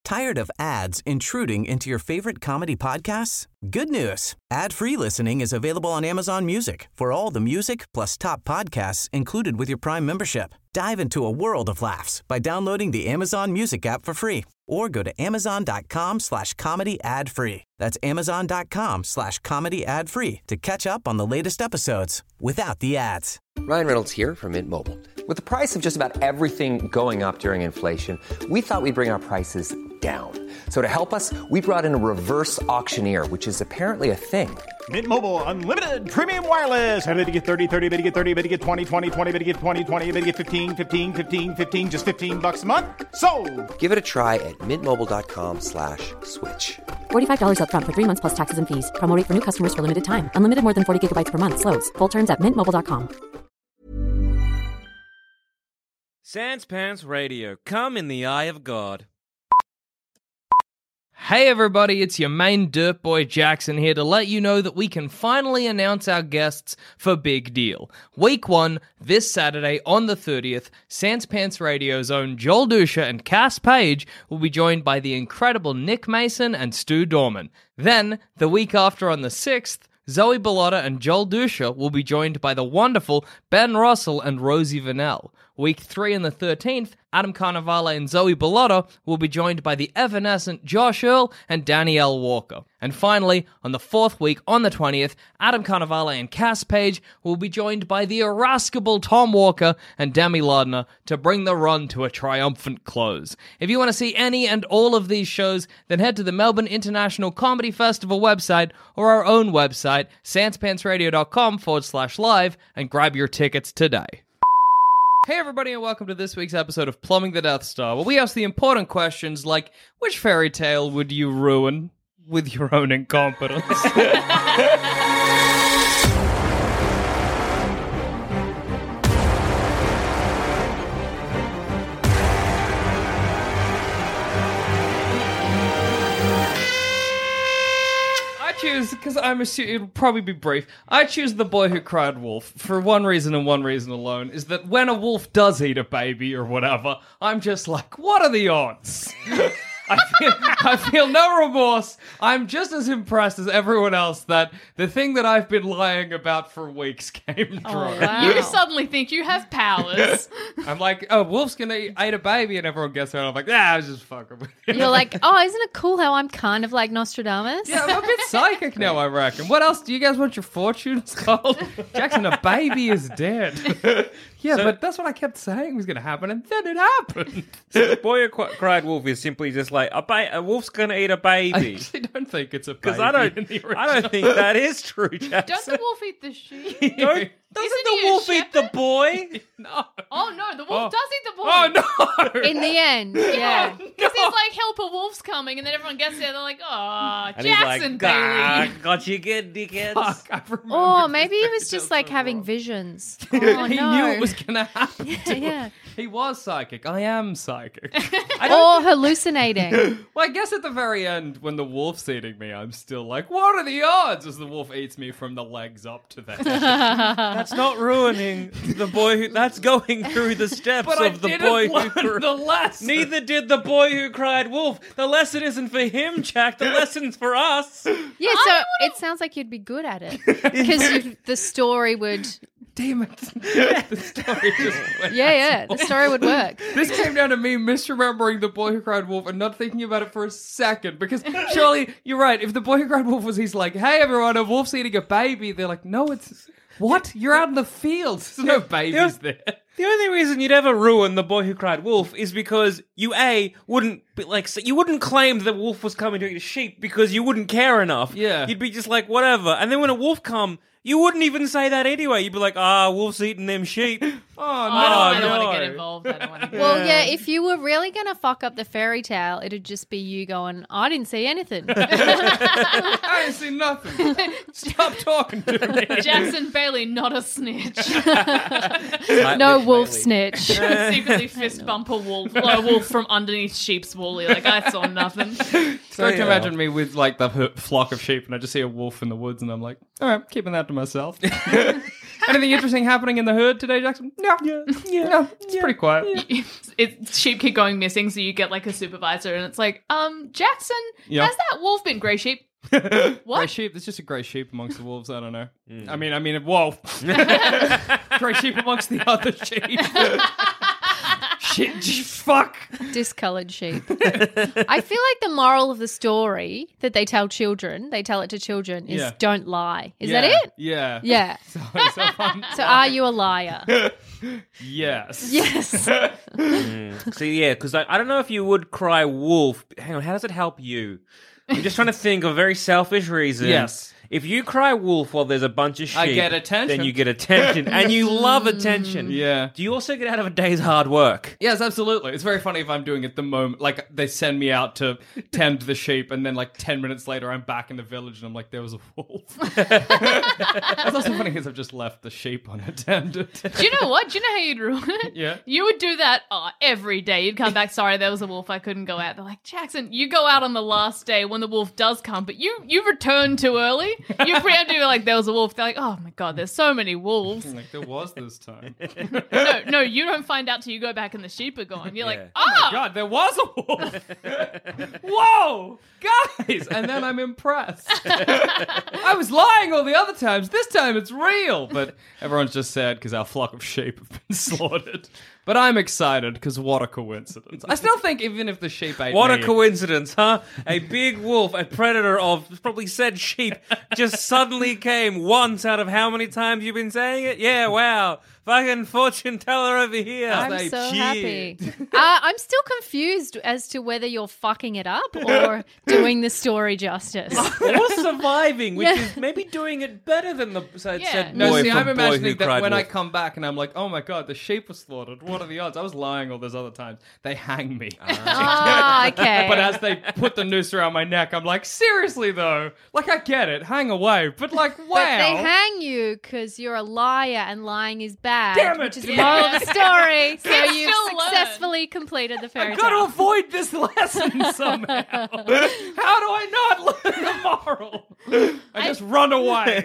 Tired of ads intruding into your favorite comedy podcasts? Good news. Ad-free listening is available on Amazon Music for all the music plus top podcasts included with your Prime membership. Dive into a world of laughs by downloading the Amazon Music app for free or go to amazon.com/comedy ad-free. That's amazon.com/comedy ad-free to catch up on the latest episodes without the ads. Ryan Reynolds here from Mint Mobile. With the price of just about everything going up during inflation, we thought we'd bring our prices down. So to help us, we brought in a reverse auctioneer, which is apparently a thing. Mint Mobile Unlimited Premium Wireless. How to get 30, 30, bit to get 30, bit to get 20, 20, 20, bit to get 20, 20, bit to get 15, 15, 15, 15, just $15 a month? Sold! Give it a try at mintmobile.com/switch. $45 up front for 3 months plus taxes and fees. Promo rate for new customers for limited time. Unlimited more than 40 gigabytes per month. Slows full terms at mintmobile.com. Sans Pants Radio, come in the eye of God. Hey everybody, it's your main dirt boy Jackson here to let you know that we can finally announce our guests for Big Deal. Week 1, this Saturday on the 30th, Sans Pants Radio's own Joel Dusha and Cass Page will be joined by the incredible Nick Mason and Stu Dorman. Then, the week after on the 6th, Zoe Bellotta and Joel Dusha will be joined by the wonderful Ben Russell and Rosie Vanell. Week 3 and the 13th, Adam Carnivale and Zoe Bellotta will be joined by the evanescent Josh Earl and Danielle Walker. And finally, on the 4th week, on the 20th, Adam Carnivale and Cass Page will be joined by the irascible Tom Walker and Demi Lardner to bring the run to a triumphant close. If you want to see any and all of these shows, then head to the Melbourne International Comedy Festival website or our own website, sanspantsradio.com/live, and grab your tickets today. Hey everybody and welcome to this week's episode of Plumbing the Death Star, where we ask the important questions like, which fairy tale would you ruin with your own incompetence? Because I'm assuming it'll probably be brief. I choose The Boy Who Cried Wolf for one reason and one reason alone, is that when a wolf does eat a baby or whatever, I'm just like, what are the odds? I feel no remorse. I'm just as impressed as everyone else that the thing that I've been lying about for weeks came true. Oh, wow. You suddenly think you have powers. I'm like, oh, wolf's gonna eat a baby, and everyone gets it. I'm like, I was just fucking with you. You're like, oh, isn't it cool how I'm kind of like Nostradamus? Yeah, I'm a bit psychic now, I reckon. What else? Do you guys want your fortunes told? Jackson, a baby is dead. Yeah, but that's what I kept saying was going to happen, and then it happened. So the Boy Who Cried Wolf is simply just like, a wolf's going to eat a baby. I actually don't think it's a baby. Because I don't think that is true, Jackson. Don't the wolf eat the sheep? Doesn't the wolf eat the boy? No. Oh, no, the wolf does eat the boy. Oh, no. In the end, yeah. Because no. he's like, help, a wolf's coming, and then everyone gets there, they're like, oh, And Jackson he's like, Bailey. got you good, dickheads. Fuck, I remember. Oh, maybe he was just like having visions. Oh, no. He knew it was going to happen. Yeah. He was psychic. I am psychic. Or hallucinating. Well, I guess at the very end, when the wolf's eating me, I'm still like, what are the odds? As the wolf eats me from the legs up to the head. That's not ruining the boy who... That's going through the steps But of the boy who... learn the lesson. Neither did the Boy Who Cried Wolf. The lesson isn't for him, Jack. The lesson's for us. Yeah, so it sounds like you'd be good at it. Because the story would... Damn it. The story just went Yeah, the story would work. This came down to me misremembering The Boy Who Cried Wolf and not thinking about it for a second. Because surely, you're right, if The Boy Who Cried Wolf was, he's like, hey everyone, a wolf's eating a baby. They're like, no, it's... What? You're out in the fields. There's no babies there. The only reason you'd ever ruin The Boy Who Cried Wolf is because you, wouldn't be like, you wouldn't claim the wolf was coming to eat a sheep because you wouldn't care enough. Yeah. You'd be just like, whatever. And then when a wolf come, you wouldn't even say that anyway. You'd be like, wolf's eating them sheep. I don't want to get involved. Well, yeah, if you were really going to fuck up the fairy tale, it'd just be you going, I didn't see anything. I didn't see nothing. Stop talking to me. Jackson Bailey, not a snitch. No wolf snitch. Secretly fist bump a wolf from underneath sheep's wool. Like, I saw nothing. So I can imagine me with like the flock of sheep and I just see a wolf in the woods and I'm like, all right, keeping that to myself. Anything interesting happening in the herd today, Jackson? No. No, it's pretty quiet. Sheep keep going missing, so you get like a supervisor, and it's like, Jackson, has that wolf been grey sheep? What? Grey sheep? There's just a grey sheep amongst the wolves. I don't know. I mean, whoa. Grey sheep amongst the other sheep. Shit, fuck. Discoloured sheep. I feel like the moral of the story that they tell it to children, is don't lie. Is that it? Yeah. Yeah. So fun. So are you a liar? Yes. Yes. See, yeah, because I don't know if you would cry wolf. Hang on, how does it help you? I'm just trying to think of a very selfish reason. Yes. If you cry wolf while there's a bunch of sheep, I get attention. Then you get attention, and you love attention. Yeah. Do you also get out of a day's hard work? Yes, absolutely. It's very funny if I'm doing it the moment, like they send me out to tend the sheep, and then like 10 minutes later I'm back in the village and I'm like, there was a wolf. It's also funny because I've just left the sheep unattended. Do you know what? Do you know how you'd ruin it? Yeah. You would do that every day. You'd come back, sorry, there was a wolf, I couldn't go out. They're like, Jackson, you go out on the last day when the wolf does come, but you return too early. You preemptively like, there was a wolf. They're like, oh my God, there's so many wolves. Like, there was this time. No, you don't find out till you go back and the sheep are gone. You're like, Oh my God, there was a wolf. Whoa, guys. And then I'm impressed. I was lying all the other times. This time it's real. But everyone's just sad because our flock of sheep have been slaughtered. But I'm excited because what a coincidence. I still think even if the sheep ate What me... a coincidence, huh? A big wolf, a predator of probably said sheep, just suddenly came once out of how many times you've been saying it? Yeah, wow. Fucking fortune teller over here. I'm so happy. I'm still confused as to whether you're fucking it up or doing the story justice. Or surviving, which is maybe doing it better than the said boy No, see, from I'm Boy Who imagining that Cried when I Wolf. come back and I'm like, oh my God, the sheep was slaughtered. What are the odds? I was lying all those other times. They hang me. Okay. But as they put the noose around my neck, I'm like, seriously though? Like, I get it. Hang away. But like, wow. But they hang you because you're a liar and lying is bad. Damn it. Which is the moral of the story. So Kids you've still learn. successfully completed the fairy I've got to tale. avoid this lesson somehow. How do I not learn the moral? I just run away.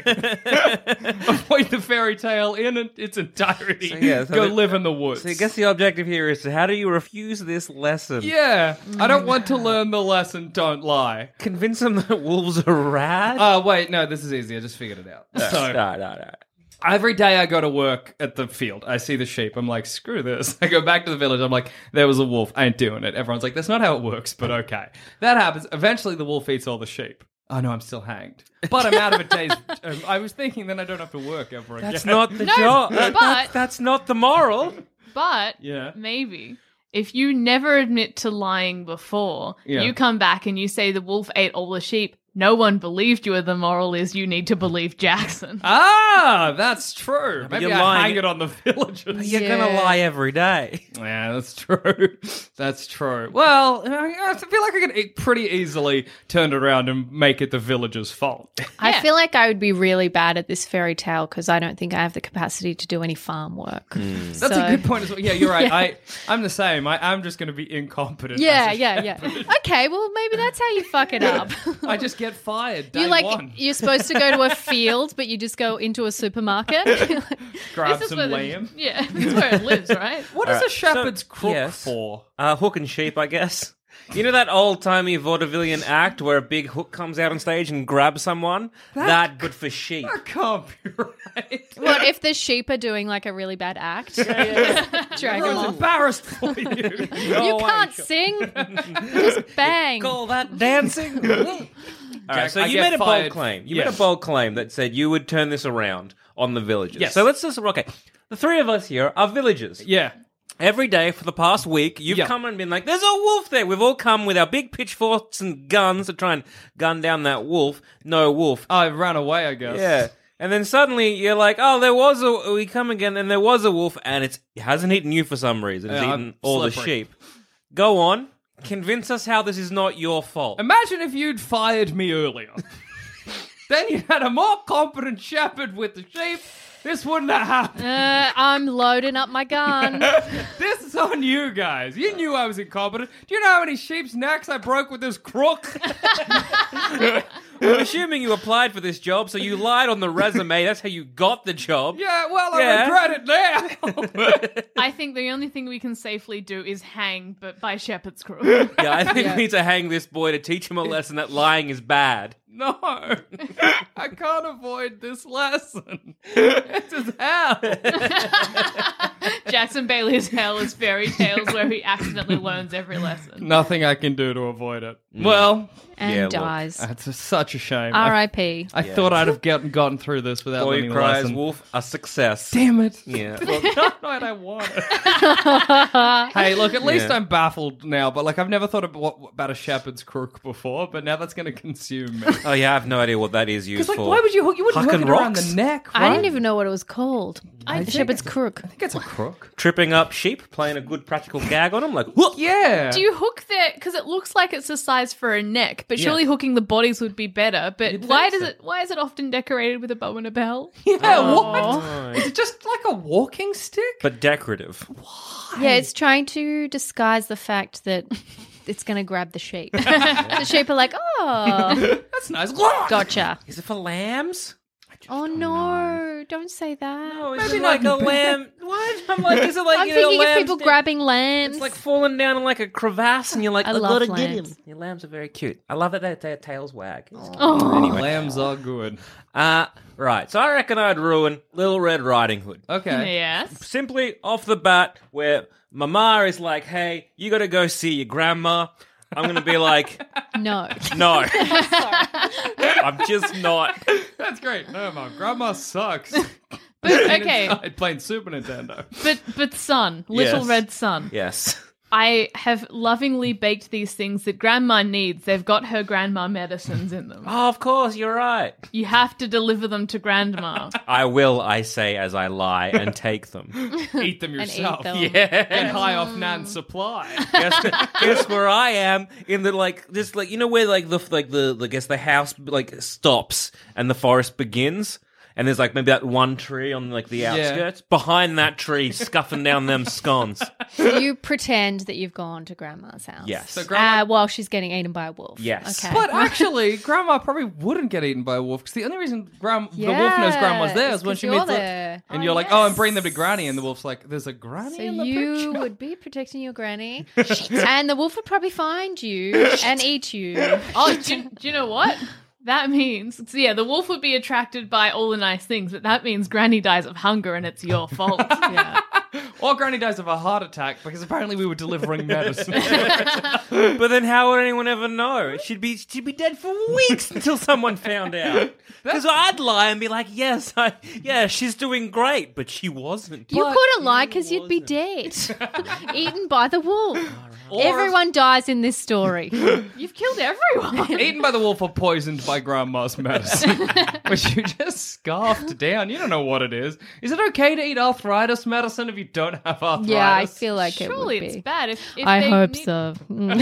Avoid the fairy tale in its entirety. So Go live in the woods. So I guess the objective here is how do you refuse this lesson? Yeah. I don't want to learn the lesson, don't lie. Convince them that wolves are rad? Wait, no, this is easy. I just figured it out. So, No. every day I go to work at the field, I see the sheep. I'm like, screw this. I go back to the village. I'm like, there was a wolf. I ain't doing it. Everyone's like, that's not how it works, but okay. That happens. Eventually, the wolf eats all the sheep. Oh, no, I'm still hanged. But I'm out of a day's... I was thinking then I don't have to work ever again. That's not the job. but- That's not the moral. But Yeah. maybe if you never admit to lying before, Yeah. you come back and you say the wolf ate all the sheep. No one believed you, and the moral is you need to believe Jackson. Ah, that's true. Maybe you're I lying. hang it on the villagers. You're going to lie every day. Yeah, that's true. That's true. Well, I feel like I could pretty easily turn it around and make it the villagers' fault. I feel like I would be really bad at this fairy tale because I don't think I have the capacity to do any farm work. That's a good point as well. Yeah, you're right. Yeah. I'm the same. I'm just going to be incompetent. Yeah. as a Okay, well, maybe that's how you fuck it up. I just get fired day You like one. you're supposed to go to a field, but you just go into a supermarket. Grab This is some where lamb. Yeah, that's where it lives, right? What is a shepherd's crook yes. for? Hook and sheep, I guess. You know that old-timey vaudevillian act where a big hook comes out on stage and grabs someone? That but for sheep. That can't be right. What if the sheep are doing like a really bad act? Drag them Everyone's off. embarrassed for you. You can't sing. Just bang. Call that dancing? All right, so I you get made a bold fired. claim. You Yes. made a bold claim that said you would turn this around on the villagers. Yes. So let's just, okay, the three of us here are villagers. Yeah. Every day for the past week, you've Yeah. come and been like, there's a wolf there. We've all come with our big pitchforks and guns to try and gun down that wolf. No wolf. I ran away, I guess. Yeah. And then suddenly you're like, oh, we come again, and there was a wolf, and it hasn't eaten you for some reason. It's Yeah, eaten I'm all the slippery. sheep. Go on. Convince us how this is not your fault. Imagine if you'd fired me earlier. Then you had a more competent shepherd with the sheep. This wouldn't have happened. I'm loading up my gun. This is on you guys. You knew I was incompetent. Do you know how many sheep's necks I broke with this crook? I'm assuming you applied for this job, so you lied on the resume. That's how you got the job. Yeah, well, I regret it now. I think the only thing we can safely do is hang, but by shepherd's crook. Yeah, I think we need to hang this boy to teach him a lesson that lying is bad. No, I can't avoid this lesson. It's his hell. Jackson Bailey's hell is fairy tales where he accidentally learns every lesson. Nothing I can do to avoid it. Well, And Yeah, look. dies. that's such a shame. R.I.P. I thought I'd have gotten through this without Boy learning Who a Cries lesson. Wolf, a success. Damn it. Yeah. No, I don't want it. Hey, look, at least Yeah. I'm baffled now, but like I've never thought about a shepherd's crook before, but now that's going to consume me. Oh, yeah, I have no idea what that is used Because like, for. why would you hook? You wouldn't hook Hucking it around rocks? the neck, right? I didn't even know what it was called. The shepherd's crook. I think it's a crook. Tripping up sheep, playing a good practical gag on them? Like, whoop! Yeah. Do you hook there? Because it looks like it's a size for a neck, but surely hooking the bodies would be better. But You'd why think does it? Why is it often decorated with a bow and a bell? Yeah. What? Is it just like a walking stick? But decorative. Yeah, it's trying to disguise the fact that it's going to grab the sheep. The sheep are like, oh, That's nice. gotcha. Is it for lambs? Oh, no, don't say that. Oh, is it like a lamb? What? I'm like, is it like, I'm you know, thinking of lambs people that- grabbing lambs. It's like falling down in like a crevasse, and you're like, I I love gotta get him. lambs. Your lambs are very cute. I love that their tails wag. Oh, Lambs are good. Right. So I reckon I'd ruin Little Red Riding Hood. Okay. yes. Simply off the bat, where Mama is like, hey, you gotta go see your grandma. I'm gonna be like, no. no. I'm just not. That's great. No, my grandma sucks. But okay, Inside playing Super Nintendo. but son, little Yes. red son. Yes. I have lovingly baked these things that grandma needs. They've got her grandma medicines in them. Oh, of course, you're right. You have to deliver them to grandma. I will, I say as I lie, and take them. Eat them And yourself. eat them. Yeah. Get high off Nan's supply. guess where I am in the like this like you know where like the guess the house like stops and the forest begins. And there's like maybe that one tree on like the outskirts. Behind that tree, scuffing down them scones. So you pretend that you've gone to grandma's house. Yes. So grandma- While she's getting eaten by a wolf. Yes. Okay. But actually, grandma probably wouldn't get eaten by a wolf because the only reason the wolf knows grandma's there is when she meets there. and you're like, oh, and bring them to granny, and the wolf's like, there's a granny So in the you picture. would be protecting your granny, and the wolf would probably find you and eat you. Oh, do you know what? That means, so yeah, the wolf would be attracted by all the nice things, but that means Granny dies of hunger and it's your fault. Yeah. Or granny dies of a heart attack because apparently we were delivering medicine. But then how would anyone ever know? She'd be dead for weeks until someone found out. Because I'd lie and be like, yes, she's doing great, but she wasn't. You couldn't lie because you'd be dead, eaten by the wolf. Everyone dies in this story. You've killed everyone. Eaten by the wolf or poisoned by grandma's medicine, which you just scarfed down. You don't know what it is. Is it okay to eat arthritis medicine if you don't have arthritis? Yeah, I feel like Surely it would it's be. bad. If I they hope need- so.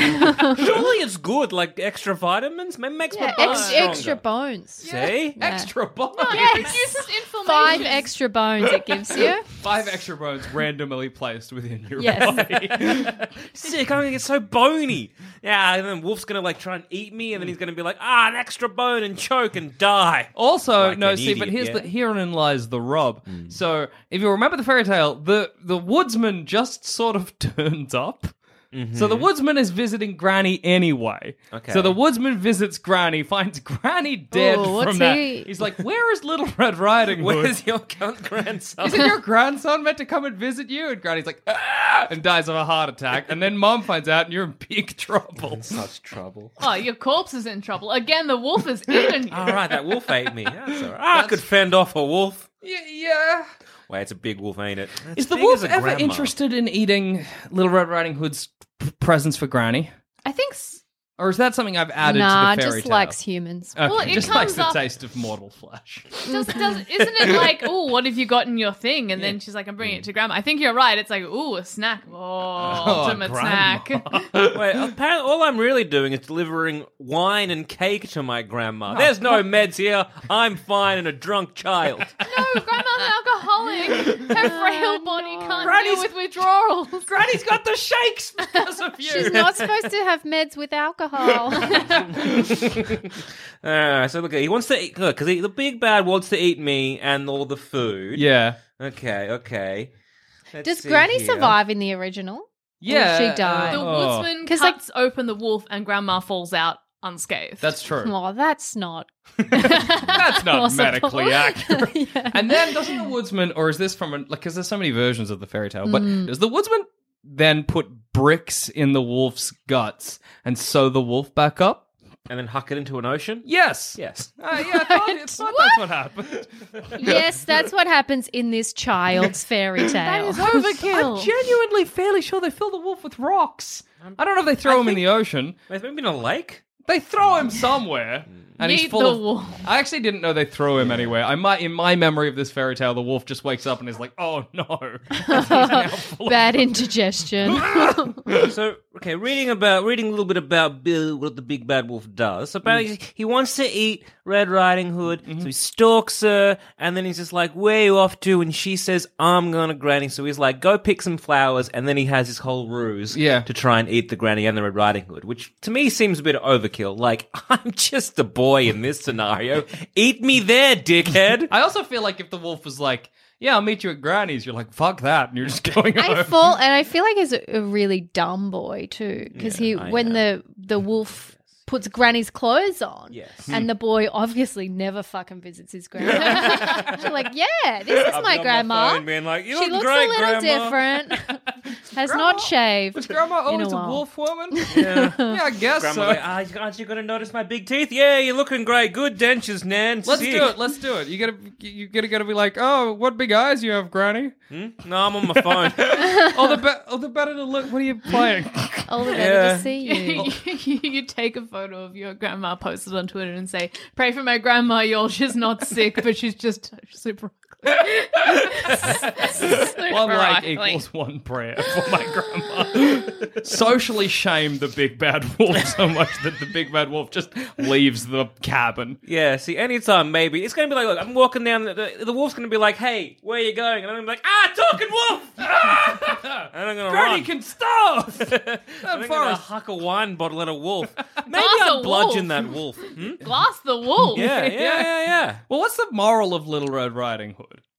Surely it's good, like extra vitamins. Maybe makes my bones Extra stronger. bones. See? Extra bones. It reduces inflammation. 5 extra bones it gives you. 5 extra bones randomly placed within your Yes. body. Sick, I'm gonna get so bony. Yeah, and then Wolf's gonna like try and eat me, and then he's gonna be like, an extra bone and choke and die. Also, Like no, an see, but idiot, herein lies the rub. So, if you remember the fairy tale, the woodsman just sort of turns up. So the woodsman is visiting Granny anyway. Okay. So the woodsman visits Granny, finds Granny dead Oh, what's from that. he- He's like, "Where is Little Red Riding Hood? Where's your cunt grandson? Isn't your grandson meant to come and visit you?" And Granny's like, "Ah!" and dies of a heart attack. And then Mom finds out, and you're in big trouble. Such trouble. Oh, your corpse is in trouble. Again, the wolf has eaten you. All right, that wolf ate me. That's all right. I could fend off a wolf. Yeah. Wait, it's a big wolf, ain't it? Is the big wolf as a ever grandma. interested in eating Little Red Riding Hood's presents for Granny? I think Or is that something I've added Nah, to the fairy just tale? likes humans. Okay, Well, it just comes likes the up- taste of mortal flesh. isn't it like, oh, what have you got in your thing? And then she's like, I'm bringing it to grandma. I think you're right. It's like, ooh, a snack. Oh, ultimate grandma. snack. Wait, apparently all I'm really doing is delivering wine and cake to my grandma. There's no meds here. I'm fine and a drunk child. No, grandma's an alcoholic. Her frail body can't Granny's- deal with withdrawals. Granny's got the shakes because of you. She's not supposed to have meds with alcohol. alcohol. So look, he wants to eat because the big bad wants to eat me and all the food. Yeah. Okay. Let's Does see Granny here. survive in the original? Yeah. Or she died? The woodsman 'Cause, cuts open the wolf and Grandma falls out unscathed. That's true. Oh, that's not. That's not possible. medically accurate. Yeah. And then doesn't the woodsman, or is this from because there's so many versions of the fairy tale, but Mm. does the woodsman then put bricks in the wolf's guts and sew the wolf back up? And then huck it into an ocean? Yes. Yes. Yeah, I thought that's what happened. Yes, that's what happens in this child's fairy tale. I'm genuinely fairly sure they fill the wolf with rocks. I don't know if they throw him in the ocean. Maybe in a lake? They throw him somewhere, and he's Yeet full the of. wolf. I actually didn't know they throw him anywhere. I might, in my memory of this fairy tale, the wolf just wakes up and is like, "Oh no, Bad indigestion. So, okay, reading a little bit about Bill, what the big bad wolf does. So, apparently, he wants to eat Red Riding Hood, so he stalks her, and then he's just like, "Where are you off to?" And she says, "I'm going to Granny." So he's like, "Go pick some flowers," and then he has his whole ruse to try and eat the Granny and the Red Riding Hood, which to me seems a bit overkill. Like, I'm just a boy in this scenario. Eat me there, dickhead. I also feel like if the wolf was like, "Yeah, I'll meet you at Granny's," you're like, "Fuck that," and you're just going home. I feel like he's a really dumb boy too, because when the wolf puts Granny's clothes on, and the boy obviously never fucking visits his grandma. She's like, "Yeah, this is my grandma. Being like, "You She look looks great, a little Grandma." different. Has not shaved. Was Grandma in always a while. wolf woman? Yeah, I guess Grandma's so. like, aren't you going to notice my big teeth? Yeah, you're looking great. Good dentures, Nan. Let's Sick. do it. Let's do it. You gotta be like, "Oh, what big eyes you have, Granny." No, I'm on my phone. The better to look. What are you playing? All the better to see you. You take a photo of your grandma, post it on Twitter, and say, "Pray for my grandma, y'all. She's not sick, but she's just super ugly." One like ugly. equals one prayer for my grandma. Socially shame the big bad wolf so much that the big bad wolf just leaves the cabin. Yeah, see, anytime, maybe. It's going to be like, look, I'm walking down, the wolf's going to be like, "Hey, where are you going?" And I'm going to be like, talking wolf! And I'm going to Granny run. can starve! I'm going to forest. huck a wine bottle at a wolf. Maybe Glass I'll a bludgeon wolf. that wolf. Glass the wolf. Yeah. Well, what's the moral of Little Red Riding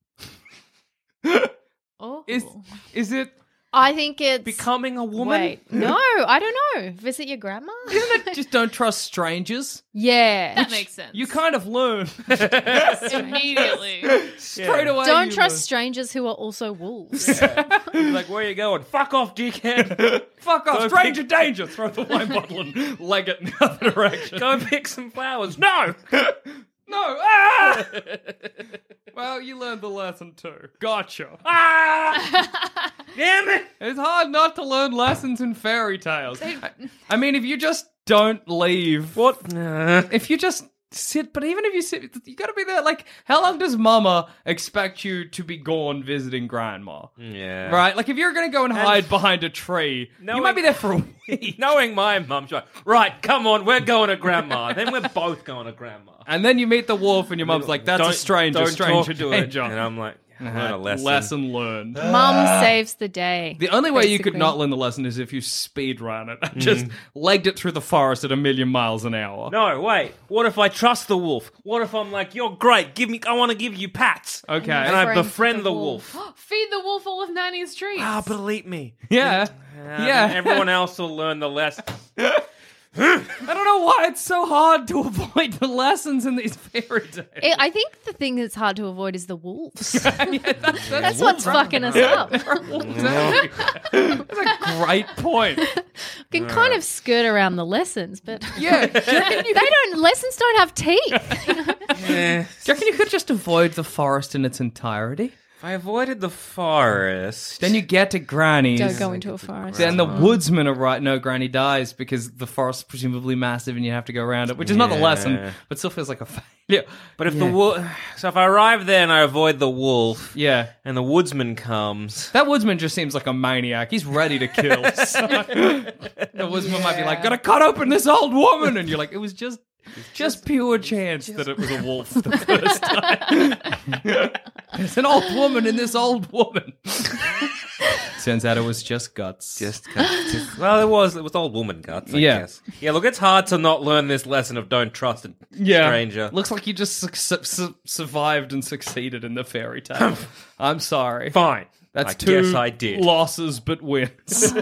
Hood? Oh. Is it... I think it's Becoming a woman? Wait, no, I don't know. Visit your grandma. Isn't it just don't trust strangers? Yeah, That makes sense. You kind of learn immediately. straight away. don't you trust learn. strangers who are also wolves. Like, where are you going? Fuck off, dickhead. Fuck off, Go stranger danger! Throw the wine bottle and leg it in the other direction. Go pick some flowers. No! No! Ah! Well, you learned the lesson too. Gotcha. Ah! Damn it! It's hard not to learn lessons in fairy tales. I mean, if you just don't leave. What? If you just sit, but even if you sit, you gotta be there. Like, how long does Mama expect you to be gone visiting Grandma? Yeah. Right? Like, if you're gonna go and hide behind a tree, you might be there for a week. Knowing my mum, she's like, "Right, come on, we're going to Grandma." Then we're both going to Grandma. And then you meet the wolf, and your mum's like, "That's a stranger, don't stranger talk to danger." it. And I'm like, learn a lesson. Lesson learned. Mum saves the day. The only way you could basically. not learn the lesson is if you speed run it. Just legged it through the forest at 1,000,000 miles an hour. No, wait. What if I trust the wolf? What if I'm like, "You're great. I want to give you pats." Okay. And I Friends befriend with the the wolf. Feed the wolf all of Nanny's treats. But eat me. Yeah. Yeah. Everyone else will learn the lesson. I don't know why it's so hard to avoid the lessons in these fairy tales. I think the thing that's hard to avoid is the wolves. That's That's what's fucking us up. That's a great point. Can kind of skirt around the lessons, but Yeah. lessons don't have teeth. Do you reckon you could just avoid the forest in its entirety? If I avoided the forest, Then you get to Granny's. Don't go into a forest. Then the woodsmen are right. No, Granny dies because the forest's presumably massive and you have to go around it, which is not the lesson, but still feels like a failure. But if the wolf, so if I arrive there and I avoid the wolf, Yeah. and the woodsman comes, That woodsman just seems like a maniac. He's ready to kill. So, the woodsman might be like, "Gotta cut open this old woman," and you're like, "It was just pure chance that it was a wolf the first time." There's an old woman in this old woman. Turns out it was just guts. Well, it was old woman guts, I guess. Yeah, look, it's hard to not learn this lesson of don't trust a stranger. Looks like you just survived and succeeded in the fairy tale. I'm sorry. Fine. That's I two guess I did. losses but wins.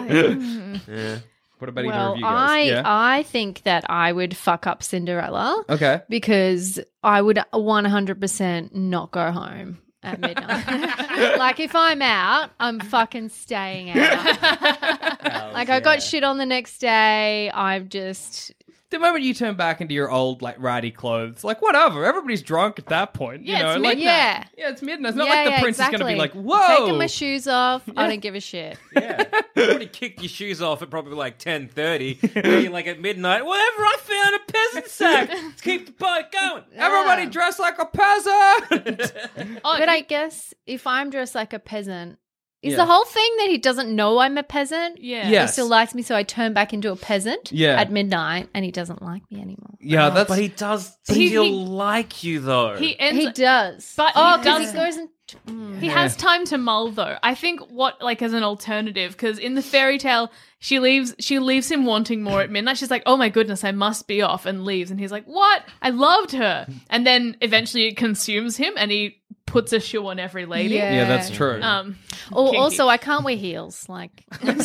What about either of you guys? I think that I would fuck up Cinderella. Okay. Because I would 100% not go home at midnight. Like, if I'm out, I'm fucking staying out. Like, I got shit on the next day. I'm just... The moment you turn back into your old, like, ratty clothes, like, whatever. Everybody's drunk at that point. Yeah, you know? it's like, midnight. Yeah, it's midnight. It's not like the prince is going to be like, whoa. Taking my shoes off. I don't give a shit. Yeah. You already kicked your shoes off at probably like 10:30. Then you're like at midnight, whatever, I found a peasant sack. Let's keep the boat going. Everybody dress like a peasant. But I guess if I'm dressed like a peasant, is the whole thing that he doesn't know I'm a peasant? Yeah. Yes. He still likes me, so I turn back into a peasant Yeah. at midnight, and he doesn't like me anymore. Yeah, that's... But he does He- still he- like you, though. He ends. He does. But oh, he because does- he goes and... He has time to mull, though. I think as an alternative, because in the fairy tale, she leaves him wanting more at midnight. She's like, oh my goodness, I must be off, and leaves. And he's like, what? I loved her. And then eventually it consumes him, and he puts a shoe on every lady. Yeah, that's true. Or kinky. also, I can't wear heels. Like, let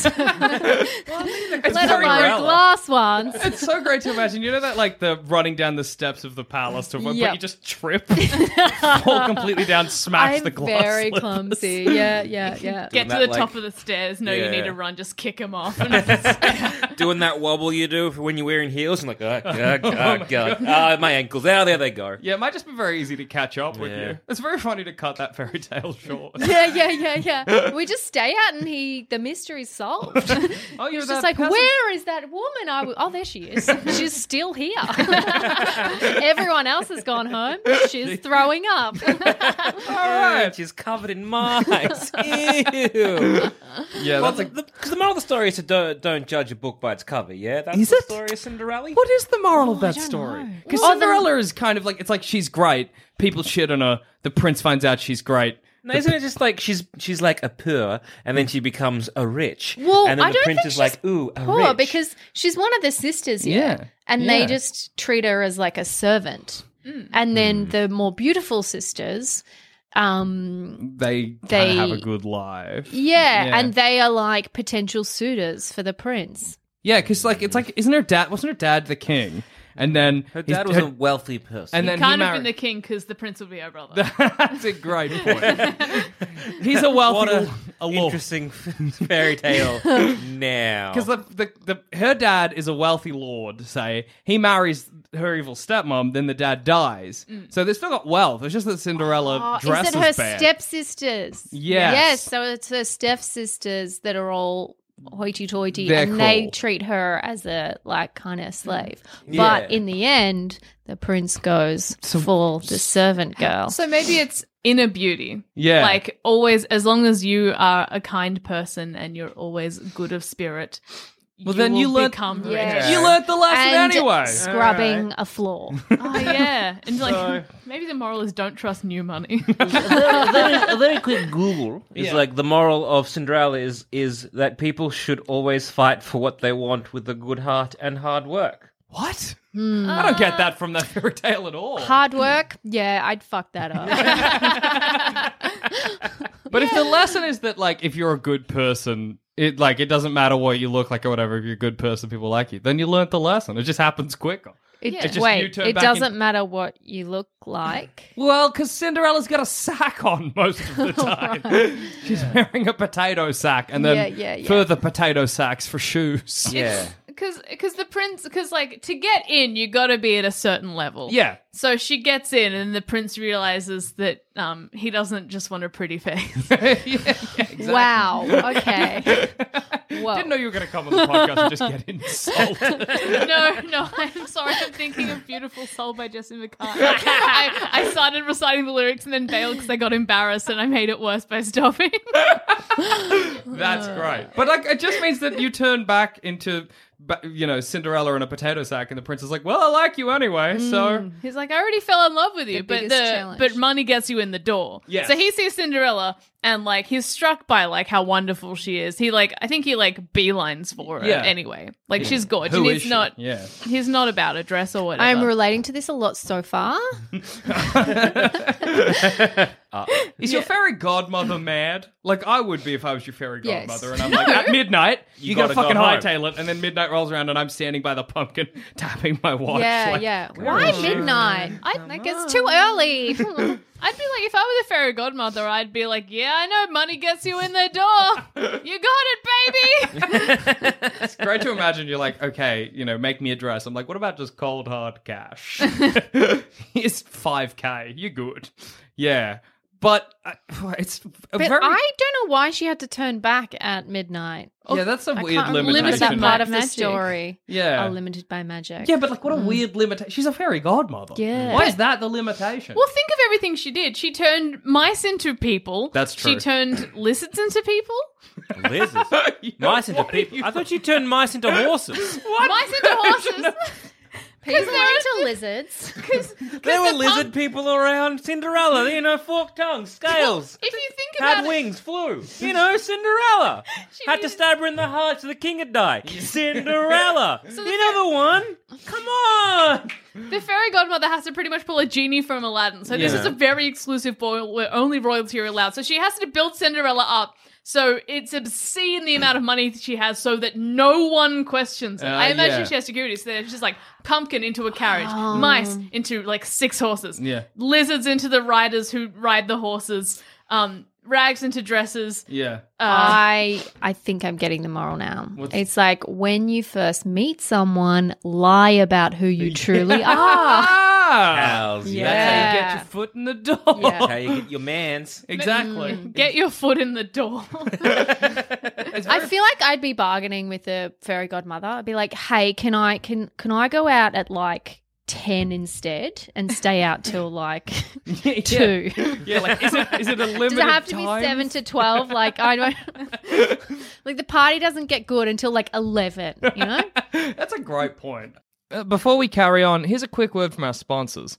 very alone rel- glass ones. It's so great to imagine. You know that, like, the running down the steps of the palace, but Yep. you just trip, fall completely down, smash I'm the glass very slippers. clumsy. Yeah. Get Doing to that, the like- top of the stairs. No, you Yeah. need to run. Just kick him off. Doing that wobble you do when you're wearing heels. I'm like, oh, God. My ankles. Oh, there they go. Yeah, it might just be very easy to catch up with Yeah. you. It's very funny to cut that fairy tale short. Yeah. We just stay out and the mystery's solved. Oh, you're It's that just like, peasant? where is that woman? Oh, there she is. She's still here. Everyone else has gone home. She's throwing up. All right. She's covered in mice. Ew. Yeah, Well, that's because the moral of the story is to don't judge a book by its cover, yeah? That's Is the it? story of Cinderella? What is the moral of that story? Because Cinderella is kind of like, it's like she's great. People shit on her. The prince finds out she's great. No, isn't it just like she's like a poor, and then she becomes a rich? Well, and then I the don't prince think is like, ooh, a Poor, rich. because she's one of the sisters, Yeah. and Yeah. they just treat her as like a servant. And then the more beautiful sisters, They kind of have a good life. yeah, and they are like potential suitors for the prince. Yeah, because like it's like, wasn't her dad the king? And then her dad was a wealthy person. and then Can't he have been married. the king because the prince will be our brother. That's a great point. He's a wealthy, What a lord. interesting fairy tale now. Because her dad is a wealthy lord, say. He marries her evil stepmom, then the dad dies. So they've still got wealth. It's just that Cinderella dresses Is it her bad. stepsisters? Yes. Yes, so it's her stepsisters that are all hoity-toity, They're and they cool. treat her as a like kind of slave. Yeah. But in the end, the prince goes for the servant girl. So maybe it's inner beauty. Yeah. Like always, as long as you are a kind person and you're always good of spirit, then you will learn- become rich. Yeah. You learnt the lesson And anyway. scrubbing a floor. Oh yeah, and like maybe the moral is don't trust new money. a very quick Google is like the moral of Cinderella is that people should always fight for what they want with a good heart and hard work. What? I don't get that from that fairy tale at all. Hard work? Yeah, I'd fuck that up. But if the lesson is that, like, if you're a good person, it doesn't matter what you look like or whatever. If you're a good person, people like you. Then you learnt the lesson. It just happens quicker. It just you wait, turn it back doesn't matter what you look like. Well, because Cinderella's got a sack on most of the time. She's wearing a potato sack and then Yeah. further potato sacks for shoes. Yeah. Because the prince, like to get in, you got to be at a certain level. Yeah. So she gets in, and the prince realizes that he doesn't just want a pretty face. Exactly. Wow. Okay. Whoa. Didn't know you were going to come on the podcast and just get insulted. No, I'm sorry. I'm thinking of "Beautiful Soul" by Jesse McCartney. I started reciting the lyrics and then bailed because I got embarrassed, and I made it worse by stopping. That's great. But like, it just means that you turn back into Cinderella in a potato sack, and the prince is like, well, I like you anyway, so... He's like, I already fell in love with you, but money gets you in the door. Yes. So he sees Cinderella, and, like, he's struck by, like, how wonderful she is. I think he beelines for her anyway. Like, she's gorgeous. Who and is she? He's not about a dress or whatever. I'm relating to this a lot so far. Is your fairy godmother mad? Like, I would be if I was your fairy godmother, and I'm like, at midnight, you gotta fucking hightail it, and then midnight rolls around, and I'm standing by the pumpkin, tapping my watch. Yeah. Why midnight? It's too early. I'd be like, if I were the fairy godmother, I'd be like, yeah, I know, money gets you in the door. You got it, baby. It's great to imagine you're like, okay, make me a dress. I'm like, what about just cold hard cash? Here's $5,000. You're good. Yeah. But it's I don't know why she had to turn back at midnight. Yeah, that's a weird limitation. Limited that part of the story. Yeah. Are limited by magic. Yeah, but what a weird limitation. She's a fairy godmother. Yeah. Why is that the limitation? Well, think of everything she did. She turned mice into people. That's true. She turned lizards into people. Lizards? Mice into people? I thought you turned mice into horses. What? Mice into horses. People into lizards. There were lizard people around Cinderella, forked tongues, scales. If you think about had wings, flew. Cinderella. Had to stab her in the heart so the king would die. Cinderella. The one. Come on. The fairy godmother has to pretty much pull a genie from Aladdin. So this is a very exclusive ball where only royalty are allowed. So she has to build Cinderella up. So it's obscene the amount of money she has so that no one questions it. I imagine she has security. So there's just like pumpkin into a carriage, mice into 6 horses, lizards into the riders who ride the horses, rags into dresses. Yeah. I think I'm getting the moral now. It's like when you first meet someone, lie about who you truly are. Hells yeah. That's how you get your foot in the door. Yeah. That's how you get your mans. Exactly. Get your foot in the door. I feel like I'd be bargaining with the fairy godmother. I'd be like, hey, can I go out at 10 instead and stay out till 2? Yeah, is it a limited Does it have to time? be 7 to 12? I don't the party doesn't get good until 11, That's a great point. Before we carry on, here's a quick word from our sponsors.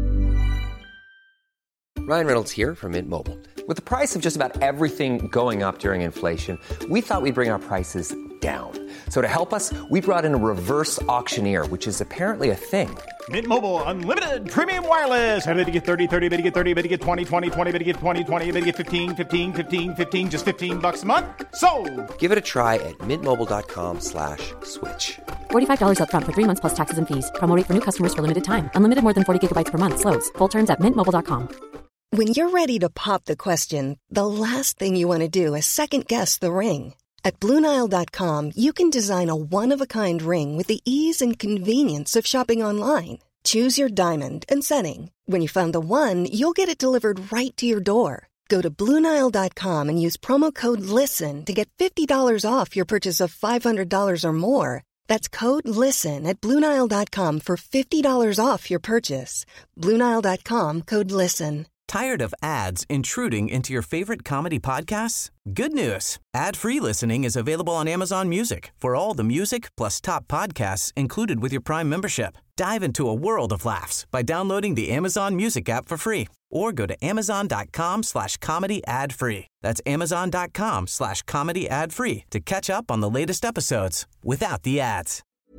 Ryan Reynolds here from Mint Mobile. With the price of just about everything going up during inflation, we thought we'd bring our prices down. So to help us, we brought in a reverse auctioneer, which is apparently a thing. Mint Mobile Unlimited Premium Wireless. How to get 30, 30, bit to get 30, bit to get 20, 20, 20, bit to get 20, 20, bit to get 15, 15, 15, 15, just $15 a month? Sold! Give it a try at mintmobile.com/switch. $45 up front for 3 months plus taxes and fees. Promo rate for new customers for limited time. Unlimited more than 40 gigabytes per month. Slows full terms at mintmobile.com. When you're ready to pop the question, the last thing you want to do is second-guess the ring. At BlueNile.com, you can design a one-of-a-kind ring with the ease and convenience of shopping online. Choose your diamond and setting. When you find the one, you'll get it delivered right to your door. Go to BlueNile.com and use promo code LISTEN to get $50 off your purchase of $500 or more. That's code LISTEN at BlueNile.com for $50 off your purchase. BlueNile.com, code LISTEN. Tired of ads intruding into your favorite comedy podcasts? Good news. Ad-free listening is available on Amazon Music for all the music plus top podcasts included with your Prime membership. Dive into a world of laughs by downloading the Amazon Music app for free or go to amazon.com/comedy ad-free. That's amazon.com/comedy ad-free to catch up on the latest episodes without the ads.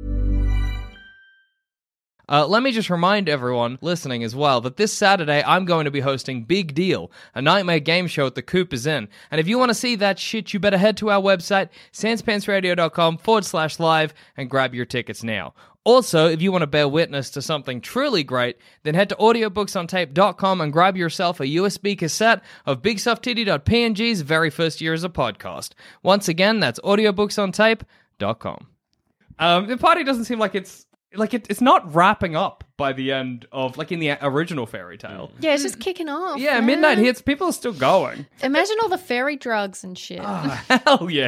Let me just remind everyone listening as well that this Saturday I'm going to be hosting Big Deal, a nightmare game show at the Cooper's Inn. And if you want to see that shit, you better head to our website, sanspantsradio.com/live, and grab your tickets now. Also, if you want to bear witness to something truly great, then head to audiobooksontape.com and grab yourself a USB cassette of BigSoftTitty.png's very first year as a podcast. Once again, that's audiobooksontape.com. The party doesn't seem like it's not wrapping up by the end of, like, in the original fairy tale. Yeah, it's just kicking off. Yeah, man. midnight hits, people are still going. Imagine all the fairy drugs and shit. Hell yeah.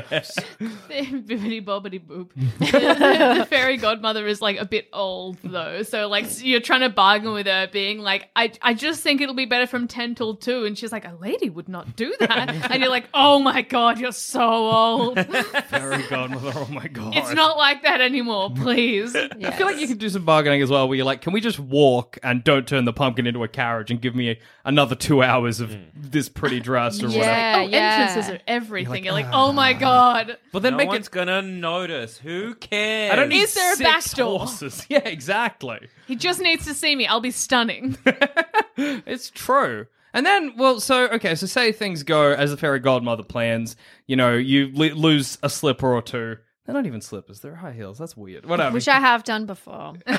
Bibbidi bobbidi boop. The fairy godmother is like a bit old though, so like you're trying to bargain with her, being like, I just think it'll be better from 10 till 2, and she's like, a lady would not do that, and you're like, oh my god, you're so old. Fairy godmother, oh my god. It's not like that anymore, please. I feel like you could do some bargaining as well, where you're like, can we just walk and don't turn the pumpkin into a carriage and give me another 2 hours of this pretty dress or whatever? Entrances are everything. You're like, oh my god. But then No make one's gonna notice. Who cares? I don't need Is there a 6 back door? horses. Yeah, exactly. He just needs to see me. I'll be stunning. It's true. And then, well, so say things go as the fairy godmother plans. You know, you lose a slipper or two. They're not even slippers. They're high heels. That's weird. Whatever. Which I have done before. All right,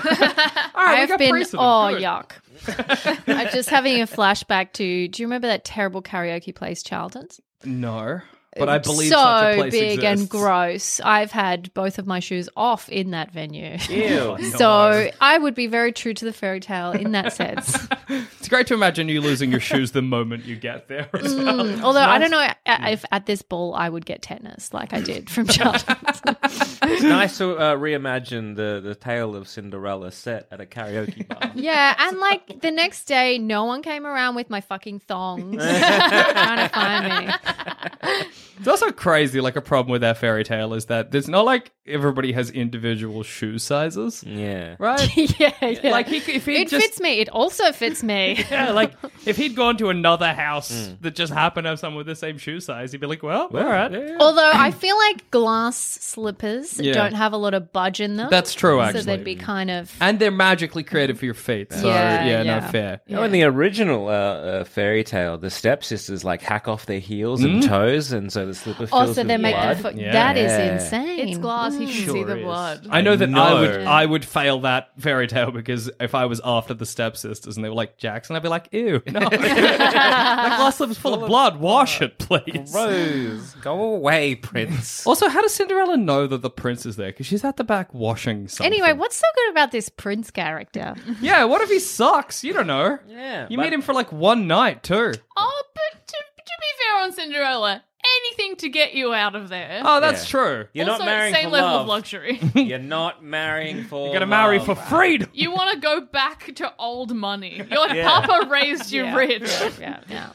I we got have been, precedent. oh, Good. yuck. I'm just having a flashback to, do you remember that terrible karaoke place, Charlton's? No. But I believe so such a place big exists. and gross. I've had both of my shoes off in that venue. Ew. So I would be very true to the fairy tale in that sense. It's great to imagine you losing your shoes the moment you get there as well. Although I don't know if at this ball I would get tetanus like I did from Charlton's. It's nice to reimagine the tale of Cinderella set at a karaoke bar. Yeah, and like the next day, no one came around with my fucking thongs trying to find me. It's also crazy, like a problem with that fairy tale is that there's not like everybody has individual shoe sizes. Yeah. Right? Yeah. Like if he It fits me. It also fits me. Yeah, like if he'd gone to another house that just happened to have someone with the same shoe size, he'd be like, well, all right. Although I feel like glass slippers Yeah. don't have a lot of budge in them. That's true, actually. So they'd be kind of... And they're magically created for your feet. So, Yeah, no, yeah. fair. You know, in the original fairy tale, the stepsisters like hack off their heels and toes, and so the slipper fills Oh, so with they make blood. them... Yeah. That is Yeah. insane. It's glass. He can see Sure the is. blood. I know that know. I would fail that fairy tale because if I was after the stepsisters and they were like Jackson, I'd be like, ew, no. That glass slipper's full of blood. Wash it, please. Rose, go away, Prince. Also, how does Cinderella know that the prince is there? Because she's at the back washing something. Anyway, what's so good about this Prince character? Yeah, what if he sucks? You don't know. Yeah, You but- meet him for like one night, too. Oh, but to be fair on Cinderella, anything to get you out of there. Oh, that's Yeah. true. You're also, not marrying same for level love. of luxury. You're not marrying for You gotta marry love. for freedom. You want to go back to old money. You're like, Yeah. Papa raised you rich. Yeah.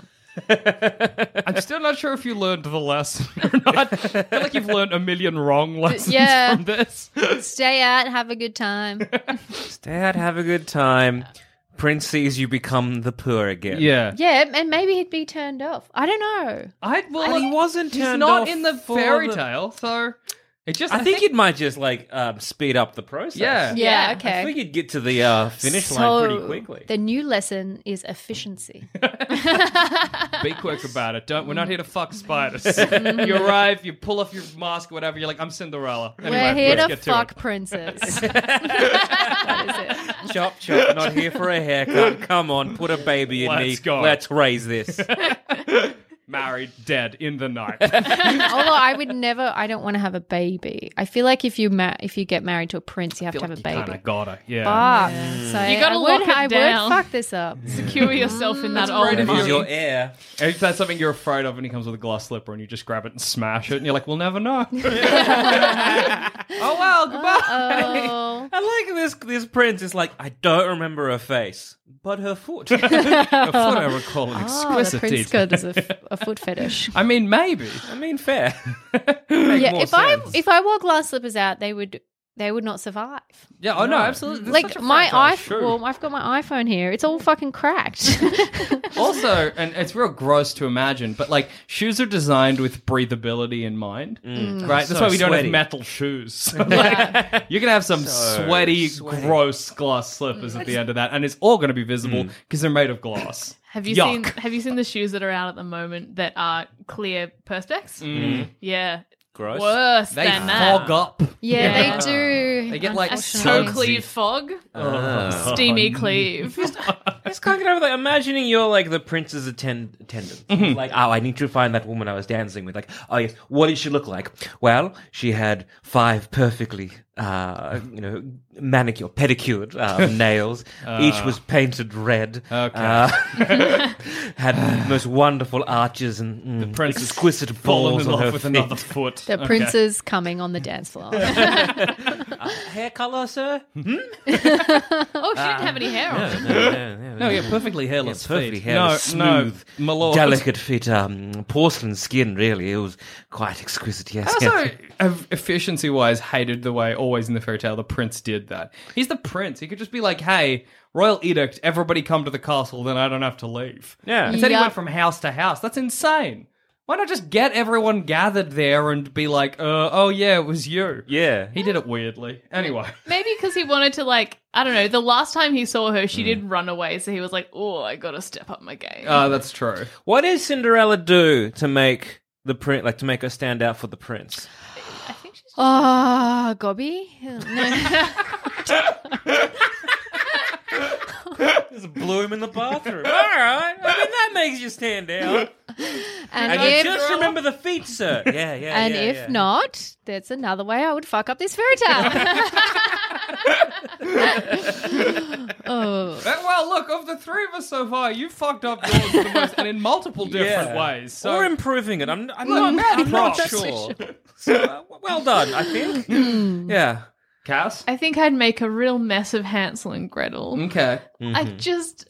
I'm still not sure if you learned the lesson or not. I feel like you've learned a million wrong lessons Yeah. from this. Stay out, have a good time. Dad, have a good time. Prince sees you become the poor again. Yeah. Yeah, and maybe he'd be turned off. I don't know. He wasn't He's turned not off in the for fairy the- tale, so it just. I think it might just like speed up the process. Yeah. Yeah, I okay. think you'd get to the finish line pretty quickly. The new lesson is efficiency. Be quick about it. We're not here to fuck spiders. You arrive, you pull off your mask, whatever. You're like, I'm Cinderella. Anyway, We're here let's to get fuck it. princes. That is it. Chop, chop, not here for a haircut. Come on, put a baby in Let's me. go. Let's raise this. Married, dead, in the night. Although I don't want to have a baby. I feel like if you get married to a prince, you have to have a baby. Kinda gotta, yeah. Fuck. So You gotta I lock would, it I down. would fuck this up. Secure yourself in that great old if He's money. your heir. And if that's something you're afraid of and he comes with a glass slipper and you just grab it and smash it and you're like, we'll never know. Oh well, goodbye. Oh. I like this prince is like, I don't remember her face, but her foot. Her foot I recall an Oh, the exquisite prince detail. god is a foot fetish. I mean, maybe. I mean, fair. Yeah, more if I sense. wore glass slippers out, they would not survive. Yeah, oh no, absolutely. This is Like such a my fragile shoe. iPhone, I've got my iPhone here. It's all fucking cracked. Also, and it's real gross to imagine, but like shoes are designed with breathability in mind, right? That's So why we don't sweaty. have metal shoes. So, like, you're gonna have some sweaty, gross glass slippers at the end of that, and it's all gonna be visible because they're made of glass. Have you Yuck. seen the shoes that are out at the moment that are clear perspex? Yeah. Gross. Worse They than that. fog up. Yeah, they do. They get like A sudsy. toe cleave fog. Oh. Steamy cleave. It's just can't get over that. Imagining you're like the prince's attendant. Like, oh, I need to find that woman I was dancing with. Like, oh yes, what did she look like? Well, she had 5 perfectly, manicured, pedicured nails. Each was painted red. Okay. Had the most wonderful arches and The prince exquisite fallen balls in on her love with feet. another foot. The prince is coming on the dance floor. Hair color, sir? Oh, she didn't have any hair on. No, yeah, perfectly hairless perfectly feet. hairless, smooth, my lord. delicate feet, porcelain skin. Really, it was quite exquisite. Yes. I also, efficiency-wise, hated the way always in the fairy tale the prince did that. He's the prince. He could just be like, "Hey, royal edict, everybody come to the castle, then I don't have to leave." Yeah. Instead, he Yup. went from house to house. That's insane. Why not just get everyone gathered there and be like, "Oh yeah, it was you." Yeah. He did it weirdly. Anyway. Maybe because he wanted to, like, I don't know, the last time he saw her, she did run away, so he was like, oh, I gotta step up my game. That's true. What did Cinderella do to make the prince, like to make her stand out for the prince? I think she's Oh, Gobby? No. There's a bloom in the bathroom. All right. I mean, that makes you stand out. And And if, just remember the feet, sir. Yeah, yeah. and yeah, if yeah. not, that's another way I would fuck up this fairy tale. Oh. Well, look, of the three of us so far, you fucked up yours the most, and in multiple different Yeah. ways. So or improving it. I'm Look, not props. sure. So, well done, I think. Yeah. Cass? I think I'd make a real mess of Hansel and Gretel. Okay. I just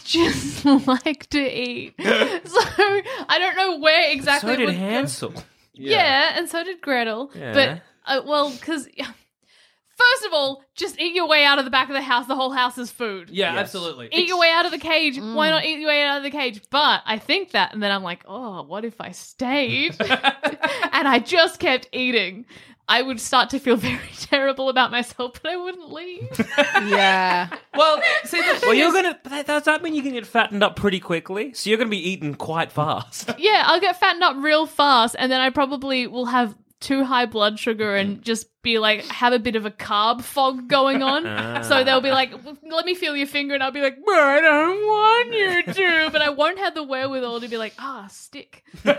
like to eat. So I don't know where exactly So it did would go. Hansel. Yeah, and so did Gretel. Yeah. But, because, first of all, just eat your way out of the back of the house. The whole house is food. Yeah, Yes. absolutely. Eat your way out of the cage. Why not eat your way out of the cage? But I think that, and then I'm like, oh, what if I stayed and I just kept eating? I would start to feel very terrible about myself, but I wouldn't leave. Yeah. Well, see, the thing Well, you're is- gonna. Does that mean you can get fattened up pretty quickly? So you're gonna be eating quite fast. Yeah, I'll get fattened up real fast, and then I probably will have too high blood sugar and just be like, have a bit of a carb fog going on. So they'll be like, let me feel your finger, and I'll be like, but I don't want you to. But I won't have the wherewithal to be like, stick. So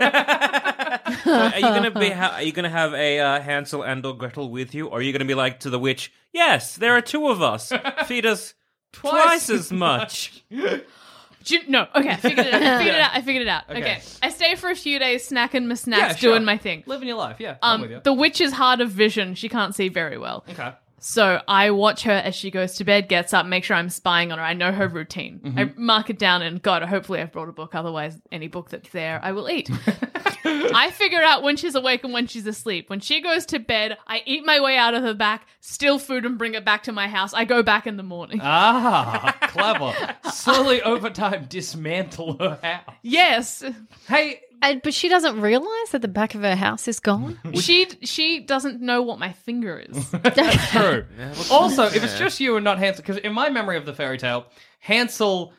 are you gonna have a Hansel and or Gretel with you, or are you gonna be like to the witch? Yes, there are 2 of us. Feed us twice as much. No, okay, I figured it out. I figured it out. Okay. I stay for a few days, snacking my snacks, Yeah, sure. doing my thing. living your life, yeah. I'm with you. The witch is hard of vision. She can't see very well. Okay. So I watch her as she goes to bed, gets up, make sure I'm spying on her. I know her routine. I mark it down, and God, hopefully I've brought a book. Otherwise, any book that's there, I will eat. I figure out when she's awake and when she's asleep. When she goes to bed, I eat my way out of her back, steal food, and bring it back to my house. I go back in the morning. Clever. Slowly over time, dismantle her house. Yes. Hey, But she doesn't realise that the back of her house is gone. She doesn't know what my finger is. true. Also, if it's just you and not Hansel, because in my memory of the fairy tale, Hansel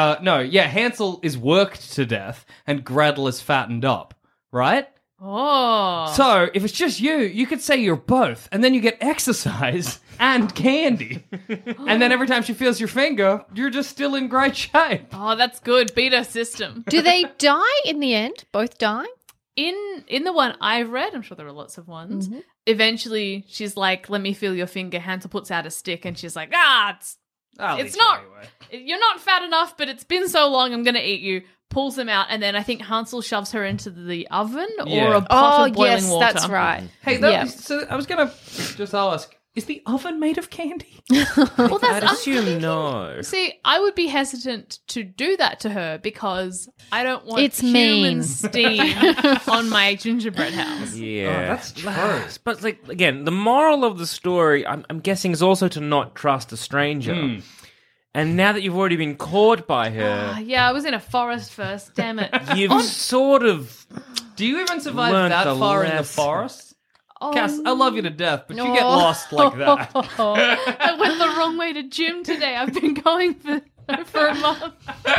is worked to death and Gretel is fattened up, right? Oh. So, if it's just you, you could say you're both, and then you get exercise and candy. And then every time she feels your finger, you're just still in great shape. Oh, that's good. Beta system. Do they die in the end? Both die? In the one I've read, I'm sure there are lots of ones, eventually she's like, let me feel your finger. Hansel puts out a stick and she's like, it's not, you're not fat enough, but it's been so long, I'm going to eat you. Pulls him out, and then I think Hansel shoves her into the oven or a pot of boiling water. That's right. Hey, Yeah. so I was going to just ask, is the oven made of candy? Well, I'd assume no. See, I would be hesitant to do that to her because I don't want It's human mean. steam on my gingerbread house. Yeah, that's true. But like again, the moral of the story, I'm guessing, is also to not trust a stranger. And now that you've already been caught by her, Yeah, I was in a forest first, damn it. you've sort of. Do you even survive Learned that the far in the lesson. forest? Oh, Cass, I love you to death, but you get lost like that. I went the wrong way to gym today. I've been going for a month.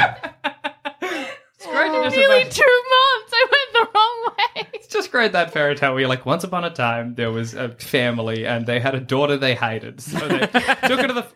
It's great to just Nearly imagine- 2 months. I went the wrong way. It's just great, that fairy tale where you're like, once upon a time, there was a family and they had a daughter they hated. So they took her to the... That's how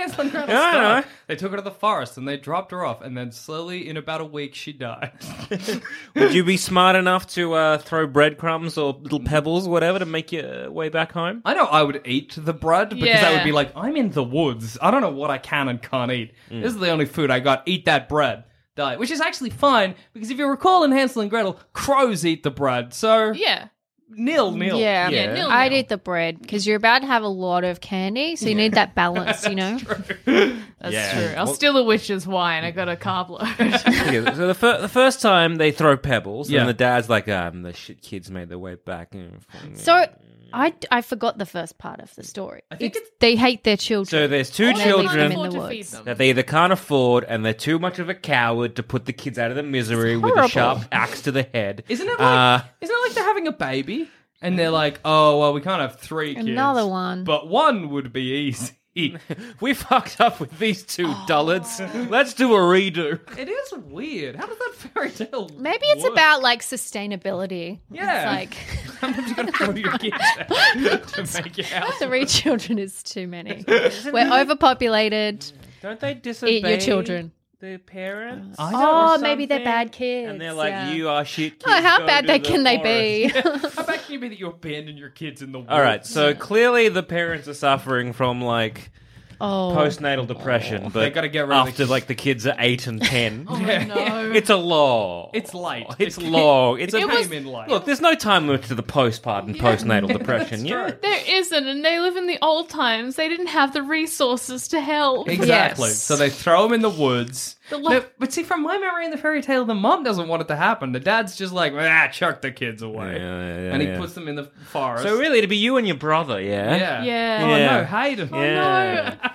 Hansel and Gretel I start? know. They took her to the forest and they dropped her off, and then slowly, in about a week, she died. Would you be smart enough to throw breadcrumbs or little pebbles, whatever, to make your way back home? I know I would eat the bread because I Yeah. would be like, I'm in the woods. I don't know what I can and can't eat. This is the only food I got. Eat that bread. Die. Which is actually fine because if you recall in Hansel and Gretel, crows eat the bread. So Yeah. nil. Yeah, Yeah, nil, I'd nil. eat the bread because you're about to have a lot of candy, so you need that balance, you know? That's Yeah. true. I'll steal a witch's wine. I got a carb load. Yeah, so the first time they throw pebbles, Yeah. and the dad's like, the shit kids made their way back. So I forgot the first part of the story. I think They hate their children. So there's two Or they leave them children in the to feed woods. them. that they either can't afford and they're too much of a coward to put the kids out of their misery with a horrible. sharp axe to the head. Isn't it like they're having a baby and they're like, oh well, we can't have 3 kids. Another one. But one would be easy. We fucked up with these two dullards. Let's do a redo. It is weird. How does that fairy tale? Maybe it's work? about like sustainability. Yeah. It's How much you got to throw your kids out to make your house? like 3 children is too many. We're overpopulated. Don't they disobey Eat your children. their parents? I don't Oh, or maybe they're something? bad kids. And they're like, yeah. you are shit kids. Oh, how go bad to the can they be? forest." How bad can you be that you abandon your kids in the woods? All right, so clearly the parents are suffering from like Oh, postnatal depression, but They gotta get rid of the after like the kids are 8 and 10. Oh, no. It's a law. It's late. It's long. It's It a came in late. Look, there's no time limit to the postpartum postnatal depression. Yeah. There isn't, and they live in the old times. They didn't have the resources to help. Exactly. Yes. So they throw him in the woods. The lo- No, but see, from my memory in the fairy tale, the mom doesn't want it to happen. The dad's just like, chuck the kids away. Yeah, and he yeah. puts them in the forest. So really, to be you and your brother, yeah. Yeah. Yeah. Oh, Yeah. no, Hayden. Yeah.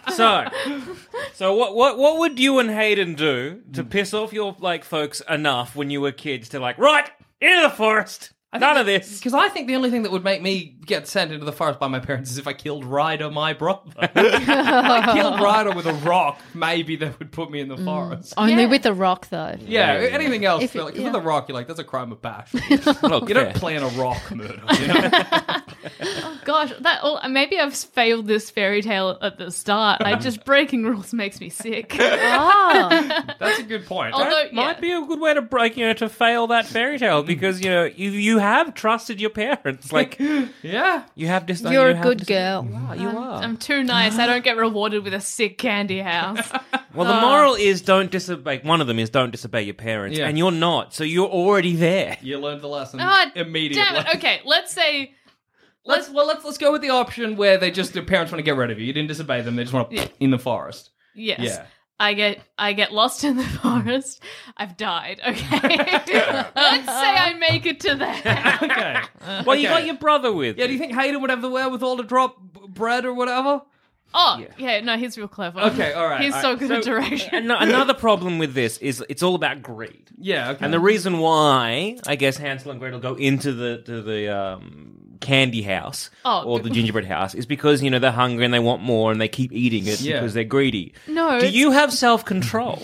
So what would you and Hayden do to piss off your like folks enough when you were kids to like right into the forest? None of this. Because I think the only thing that would make me get sent into the forest by my parents is if I killed Ryder, my brother. If I killed Ryder with a rock, maybe they would put me in the forest. only Yeah. with a rock though. Yeah, anything else, If it- like, yeah. with a rock, you're like, that's a crime of passion. Look, You don't fair. plan a rock murder, you know? Gosh, maybe I've failed this fairy tale at the start. Just breaking rules makes me sick. Oh, That's a good point. Although, Might be a good way to break, to fail that fairy tale because you have trusted your parents. Like Yeah. you have this. you're a good girl. You are. I'm too nice. I don't get rewarded with a sick candy house. Well, the moral is don't disobey. One of them is don't disobey your parents, Yeah. and you're not, so you're already there. You learned the lesson Ah, immediately. Damn it. Okay, let's say Let's go with the option where their parents want to get rid of you. You didn't disobey them; they just want to in the forest. yes. Yeah. I get lost in the forest. I've died. Okay. Let's say I make it to that. Okay. Well, you Okay. got your brother with. Yeah. Do you think Hayden would have the wherewithal to drop bread or whatever? Oh, yeah. No, he's real clever. Okay, all right, He's all so right. good at direction. Another problem with this is it's all about greed. Yeah. Okay. And the reason why, I guess, Hansel and Gretel go into the candy house or the gingerbread house is because, they're hungry and they want more and they keep eating it Yeah. because they're greedy. No. Do you have self-control?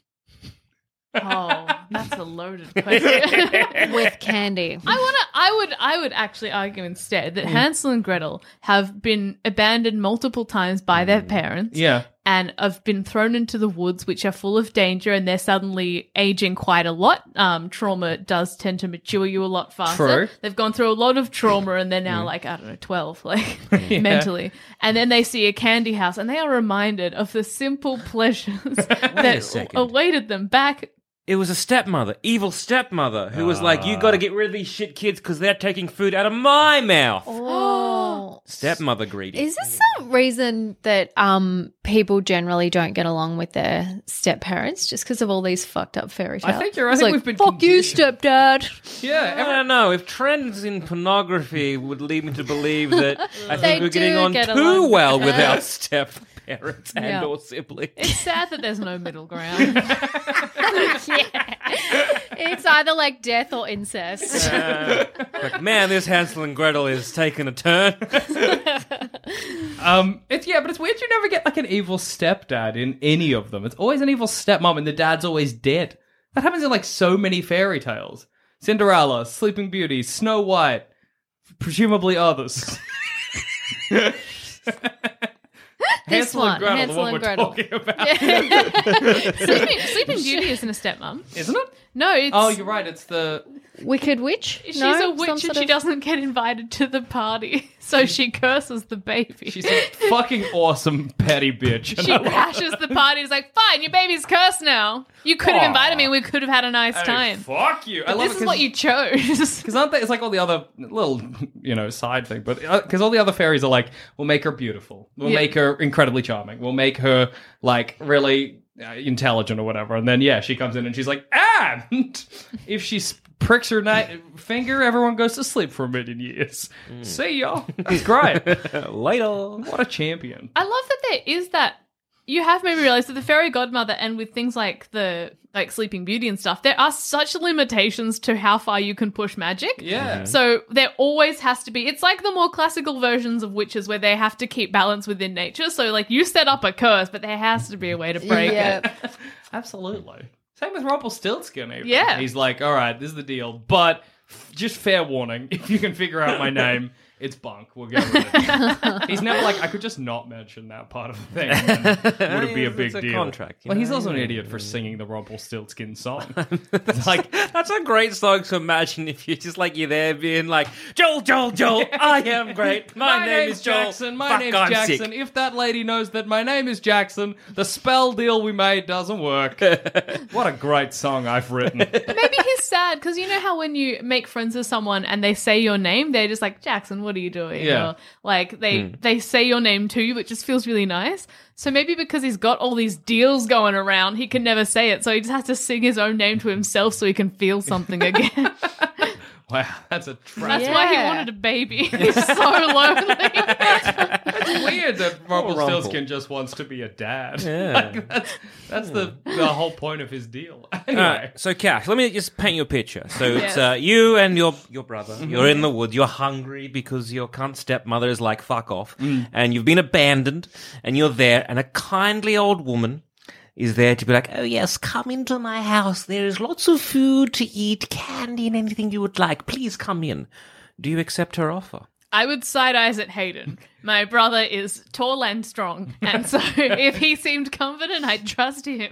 Oh, that's a loaded question. With candy. I would actually argue instead that Hansel and Gretel have been abandoned multiple times by their parents. Yeah. And have been thrown into the woods, which are full of danger, and they're suddenly aging quite a lot. Trauma does tend to mature you a lot faster. True. They've gone through a lot of trauma, and they're now 12, mentally. And then they see a candy house, and they are reminded of the simple pleasures that second. awaited them back. It was a stepmother, evil stepmother, who was like, you got to get rid of these shit kids because they're taking food out of my mouth. Oh. Stepmother greedy. Is this some reason that people generally don't get along with their step parents just because of all these fucked up fairy tales? I think you're. I It's think like, we've been fuck you, conditioned. stepdad. I Yeah. don't know. If trends in pornography would lead me to believe that I They think we're getting do on get too along. well with our step parents and Yeah. or siblings. It's sad that there's no middle ground. It's either like death or incest. Like, man, this Hansel and Gretel is taking a turn. But it's weird you never get like an evil stepdad in any of them. It's always an evil stepmom and the dad's always dead. That happens in like so many fairy tales. Cinderella, Sleeping Beauty, Snow White, presumably others. Hansel and Gretel, Hansel the one and we're Gretel. talking about. Sleeping Beauty isn't a stepmom. Isn't it? No, it's... Oh, you're right. It's the... Wicked Witch? She's a witch and she doesn't get invited to the party, so she curses the baby. She's a fucking awesome petty bitch. She crashes the party. It's like, fine, your baby's cursed now. You could have invited me. We could have had a nice time. Fuck you. I love This is what you chose. Because aren't they? It's like all the other little, side thing. But because all the other fairies are like, we'll make her beautiful. We'll make her incredibly charming. We'll make her like really intelligent or whatever. And then she comes in and she's like, and if she pricks her finger, everyone goes to sleep for 1,000,000 years. See ya. That's great. Later. What a champion. I love that there is that. You have made me realize that the fairy godmother, and with things like Sleeping Beauty and stuff, there are such limitations to how far you can push magic. Yeah. So there always has to be. It's like the more classical versions of witches where they have to keep balance within nature. So like you set up a curse, but there has to be a way to break it. Absolutely. Same with Rumpelstiltskin. Even. Yeah. He's like, all right, this is the deal, but just fair warning, if you can figure out my name, it's bunk. We'll go with it. He's never like, I could just not mention that part of the thing. And would it be a big deal? Contract, well, he's also an idiot for singing the Rumpelstiltskin song. It's like, that's a great song to imagine if you're just like, you're there being like, Joel, I am great. My name is Joel. Jackson. My Fuck, name's I'm Jackson. sick. If that lady knows that my name is Jackson, the spell deal we made doesn't work. What a great song I've written. Maybe he's sad because you know how when you make friends with someone and they say your name, they're just like, Jackson, what are you doing? Yeah. Or, like they say your name to you, which just feels really nice. So maybe because he's got all these deals going around, he can never say it. So he just has to sing his own name to himself so he can feel something again. Wow, that's a trap. That's why he wanted a baby. He's so lonely. It's weird that Rumpelstiltskin just wants to be a dad. Yeah. Like, that's the whole point of his deal. Anyway. Alright, so Cash, let me just paint you a picture. So it's you and your brother. You're in the woods. You're hungry because your cunt stepmother is like, fuck off. And you've been abandoned and you're there and a kindly old woman is there to be like, oh yes, come into my house. There is lots of food to eat, candy and anything you would like. Please come in. Do you accept her offer? I would side eyes at Hayden. My brother is tall and strong, and so if he seemed confident, I'd trust him.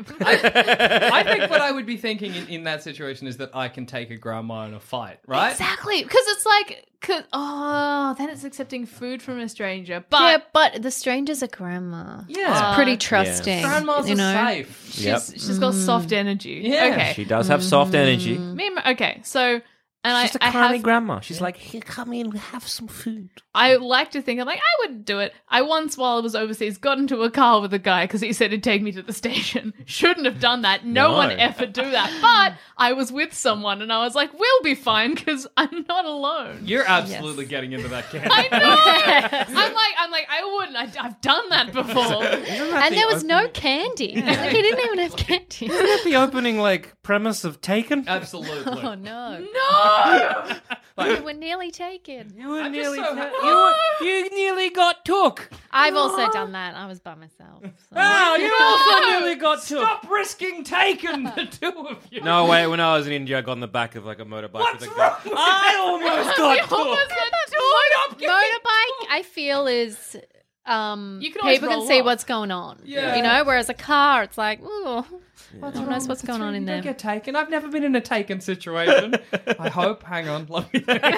I think what I would be thinking in that situation is that I can take a grandma in a fight, right? Exactly, because it's like, then it's accepting food from a stranger. But Yeah, but the stranger's a grandma. Yeah. It's pretty trusting. Grandmas you know? are safe. she's got soft energy. Yeah. Okay. She does have soft energy. Okay, so... And She's a kindly grandma. She's like, here, come in, have some food. I like to think, I'm like, I would do it. I once, while I was overseas, got into a car with a guy because he said he'd take me to the station. Shouldn't have done that. No one ever do that. But I was with someone and I was like, we'll be fine because I'm not alone. You're absolutely getting into that camp. I know. I'm like, I wouldn't. I've done that before. And there was no candy. Like, he didn't even have candy. Isn't that the opening, premise of Taken? Absolutely. Oh, no. No! We were nearly taken. You were I'm just nearly... so- you nearly got took. I've also done that. I was by myself. So. Oh, you also nearly got took. Stop risking Taken, the two of you. No, wait, when I was in India, I got on the back of a motorbike What's with a wrong guy. with I almost got took. Motorbike, I feel, is... You can always people can roll see off. what's going on. Yeah. You know, whereas a car, it's like, ooh, who knows what's going on in You there. don't get taken. I've never been in a Taken situation. I hope. Hang on. Let me think.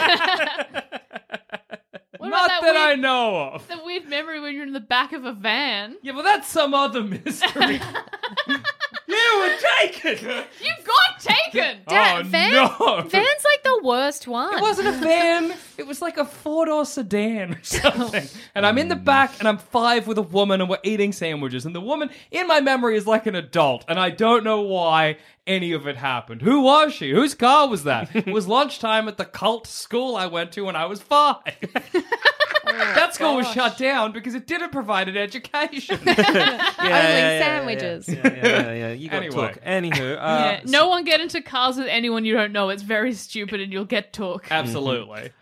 What Not about that I know of. the weird memory when you're in the back of a van? Yeah, but that's some other mystery. You were taken. You got taken! Oh, no. Van's like the worst one. It wasn't a van. It was like a four-door sedan or something. And I'm in the back, and I'm 5 with a woman, and we're eating sandwiches. And the woman, in my memory, is like an adult. And I don't know why any of it happened. Who was she? Whose car was that? It was lunchtime at the cult school I went to when I was 5. That school was shut down because it didn't provide an education. Sandwiches. Yeah. You got Anyway. took. Anywho. Yeah, no one get into cars with anyone you don't know. It's very stupid and you'll get took. Absolutely.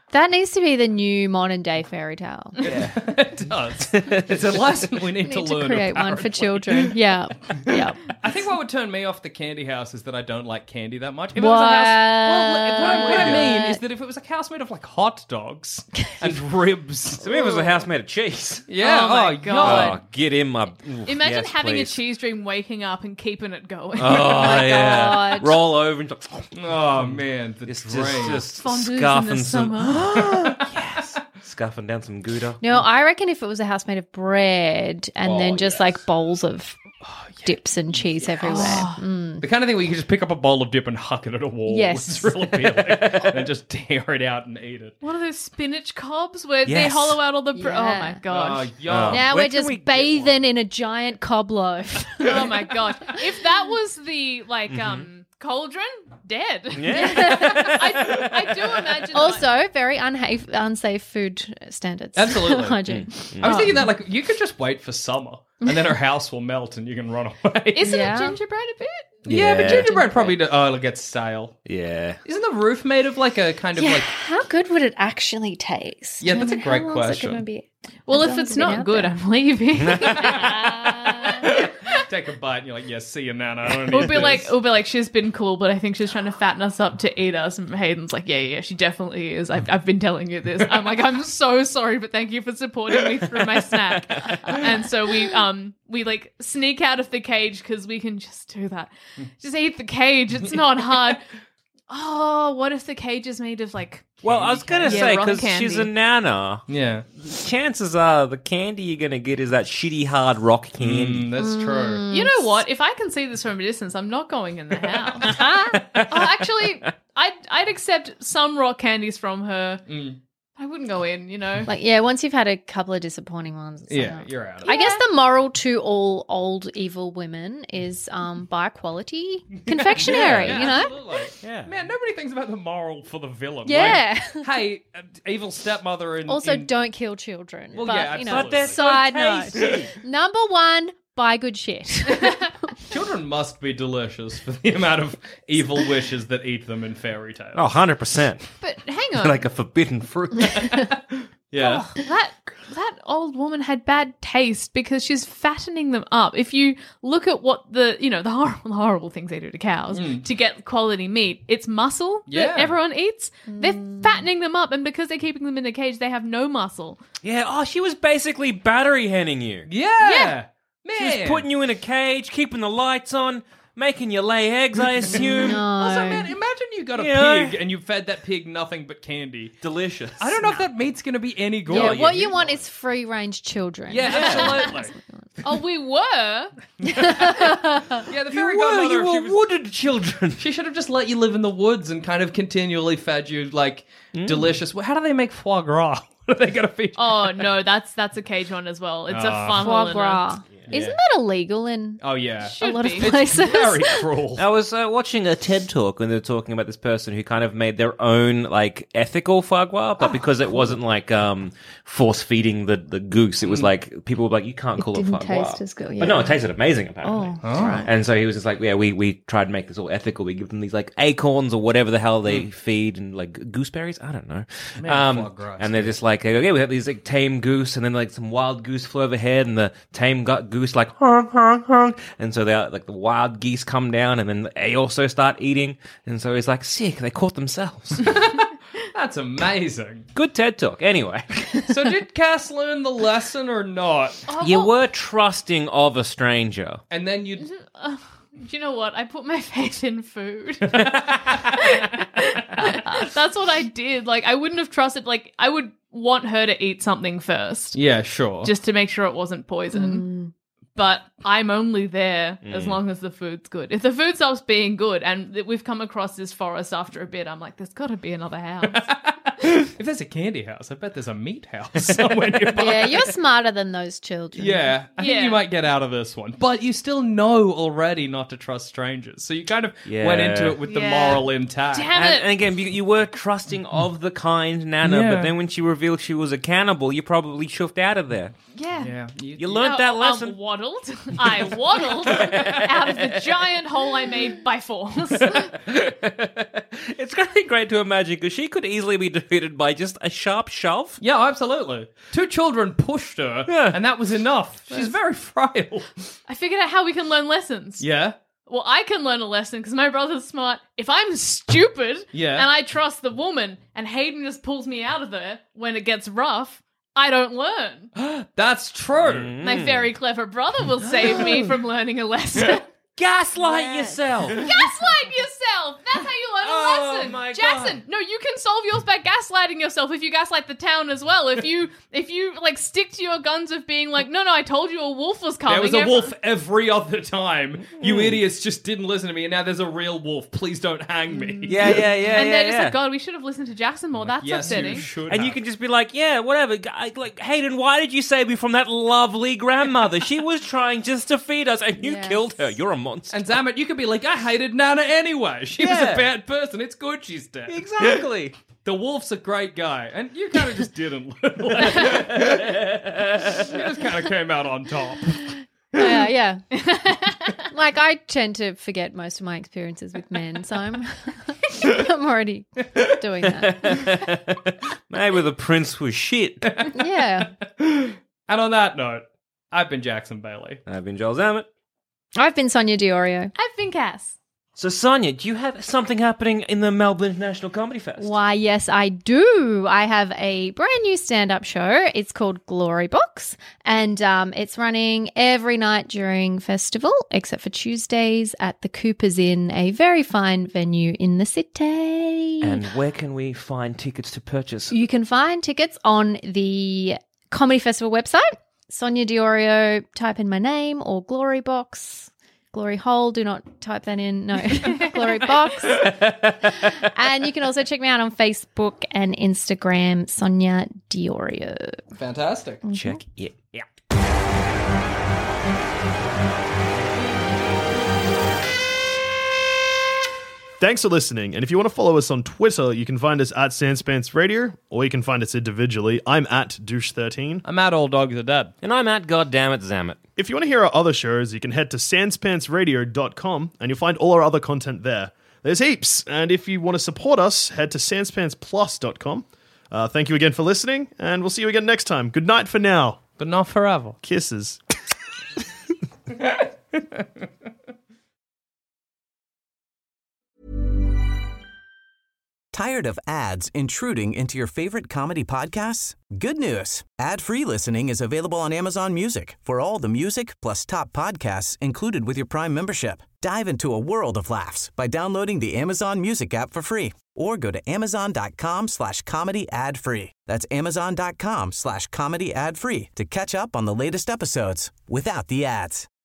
That needs to be the new modern day fairy tale. It does. It's a lesson we need to Need to learn. create one for apparently. children. Yeah. Yeah. I think what would turn me off the candy house is that I don't like candy that much. If What? it was a house, well, what I mean is that if it was a house made of like hot dogs and ribs, To me, it was a house made of cheese. yeah, Oh my God. Oh, get in my. Oof, Imagine yes, having please. a cheese dream, waking up and keeping it going. Oh, yeah. God. Roll over and Oh man, the just dream. scuffing in the some, summer. scuffing down some Gouda. No, I reckon if it was a house made of bread and then just like bowls of dips and cheese everywhere. The kind of thing where you can just pick up a bowl of dip and huck it at a wall. Yes. It's real appealing. And just tear it out and eat it. One of those spinach cobs where they Yes. hollow out all the... Yeah. Oh, my gosh. Yum. Now Where we're can just we get bathing in a giant cob loaf. Oh, my gosh. If that was the, like, cauldron, dead. Yeah. I do imagine... Also, very unsafe food standards. Absolutely. Hygiene. I was thinking that like you could just wait for summer and then her house will melt and you can run away. Isn't Yeah. it gingerbread a bit? Yeah, but Yeah. gingerbread probably it'll get stale. Yeah. Isn't the roof made of like a kind of Yeah, like how good would it actually taste? Yeah, that's a I mean, great how long's it question. gonna be? Well, As if long it's as been not out good, there. I'm leaving. take a bite and you're like, yeah, see you, Nana. I don't It'll need be this. like she's been cool, but I think she's trying to fatten us up to eat us. And Hayden's like, yeah, she definitely is. I've been telling you this. I'm like, I'm so sorry, but thank you for supporting me through my snack. And so we like sneak out of the cage because we can just do that. Just eat the cage. It's not hard. Oh, what if the cage is made of like? Well, I was going to Yeah, say, rock because candy. she's a nana, Yeah. chances are the candy you're going to get is that shitty hard rock candy. That's true. You know what? If I can see this from a distance, I'm not going in the house. Actually, I'd accept some rock candies from her. I wouldn't go in, you know. Like, yeah, once you've had a couple of disappointing ones. It's Yeah, like, you're out of I it. guess the moral to all old evil women is buy quality confectionery, you know? Absolutely. Yeah. Man, nobody thinks about the moral for the villain. Yeah. Like, hey, evil stepmother and Also, don't kill children. Well, but, yeah, you know, absolutely. But they're so side tasty. note. Number one, buy good shit. children must be delicious for the amount of evil wishes that eat them in fairy tales. Oh, 100%. But hang on. Like a forbidden fruit. yeah. That old woman had bad taste because she's fattening them up. If you look at what the horrible things they do to cows to get quality meat, it's muscle Yeah. that everyone eats. They're fattening them up, and because they're keeping them in a cage, they have no muscle. Yeah, oh, she was basically battery henning you. Yeah. Man. She was putting you in a cage, keeping the lights on, making you lay eggs, I assume. Also, man, imagine you got a Yeah. pig and you fed that pig nothing but candy. Delicious. I don't know if that meat's going to be any good. Yeah, what you want is free range children. Yeah, absolutely. Oh, we were. Yeah, the fairy godmother, you she were was- wooded children. She should have just let you live in the woods and kind of continually fed you like delicious. Well, how do they make foie gras? What are they going to feed? Oh no, that's a cage one as well. It's a funnel. Foie and a- gras. Isn't that illegal in Oh yeah, Should a lot of be. places? very cruel. I was watching a TED talk when they were talking about this person who kind of made their own like ethical foie gras, but because it wasn't like force feeding the goose, it was like people were like, you can't call it foie didn't gras. taste as good, But no, it tasted amazing apparently. Oh. And so he was just like, yeah, we tried to make this all ethical. We give them these like acorns or whatever the hell they feed and like gooseberries. I don't know. foie gras is And they're just like, they go, yeah, we have these like tame goose and then like some wild goose flew overhead and the tame goose like honk, honk, honk. And so they like the wild geese come down and then they also start eating. And so he's like, sick, they caught themselves. That's amazing. Good TED talk. Anyway, So did Cass learn the lesson or not? you were trusting of a stranger. And then you. Do you know what? I put my faith in food. That's what I did. Like, I wouldn't have trusted, like, I would want her to eat something first Yeah, sure. just to make sure it wasn't poison. But I'm only there as long as the food's good. If the food stops being good and we've come across this forest after a bit, I'm like, there's got to be another house. If there's a candy house, I bet there's a meat house somewhere nearby. Yeah, you're smarter than those children. Yeah, I think Yeah. you might get out of this one. But you still know already not to trust strangers. So you kind of went into it with the Yeah. moral intact. Damn And, it. and again, you were trusting of the kind Nana, Yeah. but then when she revealed she was a cannibal, you probably shoved out of there. Yeah. Yeah. You learned that lesson. I waddled out of the giant hole I made by force. It's going to be great to imagine because she could easily be defeated by just a sharp shove. Yeah, absolutely. 2 children pushed her, and that was enough. She's very frail. I figured out how we can learn lessons. Yeah? Well, I can learn a lesson because my brother's smart. If I'm stupid and I trust the woman and Hayden just pulls me out of there when it gets rough, I don't learn. That's true. My very clever brother will save me from learning a lesson. Gaslight yourself. Gaslight yourself. That's how you learn a lesson. My Jackson, no, you can solve yours by gaslighting yourself if you gaslight the town as well. If you like stick to your guns of being like, no, I told you a wolf was coming. There was a wolf every other time. You idiots just didn't listen to me, and now there's a real wolf. Please don't hang me. Yeah. And they're just like, God, we should have listened to Jackson more. That's upsetting. You should and have. you can just be like, yeah, whatever. Like, Hayden, why did you save me from that lovely grandmother? She was trying just to feed us, and you killed her. You're a monster. And Zamet, you could be like, I hated Nana anyway. She was a bad person. It's good she's dead. Exactly. The wolf's a great guy. And you kind of just didn't. You just kind of came out on top. Yeah. Like, I tend to forget most of my experiences with men, so I'm already doing that. Maybe the prince was shit. Yeah. And on that note, I've been Jackson Bailey. I've been Joel Zamet. I've been Sonia Diorio. I've been Cass. So, Sonia, do you have something happening in the Melbourne International Comedy Fest? Why, yes, I do. I have a brand new stand-up show. It's called Glory Box, and it's running every night during festival, except for Tuesdays at the Cooper's Inn, a very fine venue in the city. And where can we find tickets to purchase? You can find tickets on the Comedy Festival website. Sonia Diorio, type in my name, or Glory Box. Glory Hole, do not type that in. No, Glory Box. And you can also check me out on Facebook and Instagram, Sonia Diorio. Fantastic. Mm-hmm. Check it out. Thanks for listening, and if you want to follow us on Twitter, you can find us at Sanspants Radio, or you can find us individually. I'm at Douche13. I'm at All Dogs Are Dead. And I'm at Goddammit Zamet. If you want to hear our other shows, you can head to sanspantsradio.com, and you'll find all our other content there. There's heaps, and if you want to support us, head to sanspantsplus.com. Thank you again for listening, and we'll see you again next time. Good night for now. But not forever. Kisses. Tired of ads intruding into your favorite comedy podcasts? Good news. Ad-free listening is available on Amazon Music for all the music plus top podcasts included with your Prime membership. Dive into a world of laughs by downloading the Amazon Music app for free or go to amazon.com/comedy ad-free. That's amazon.com/comedy ad-free to catch up on the latest episodes without the ads.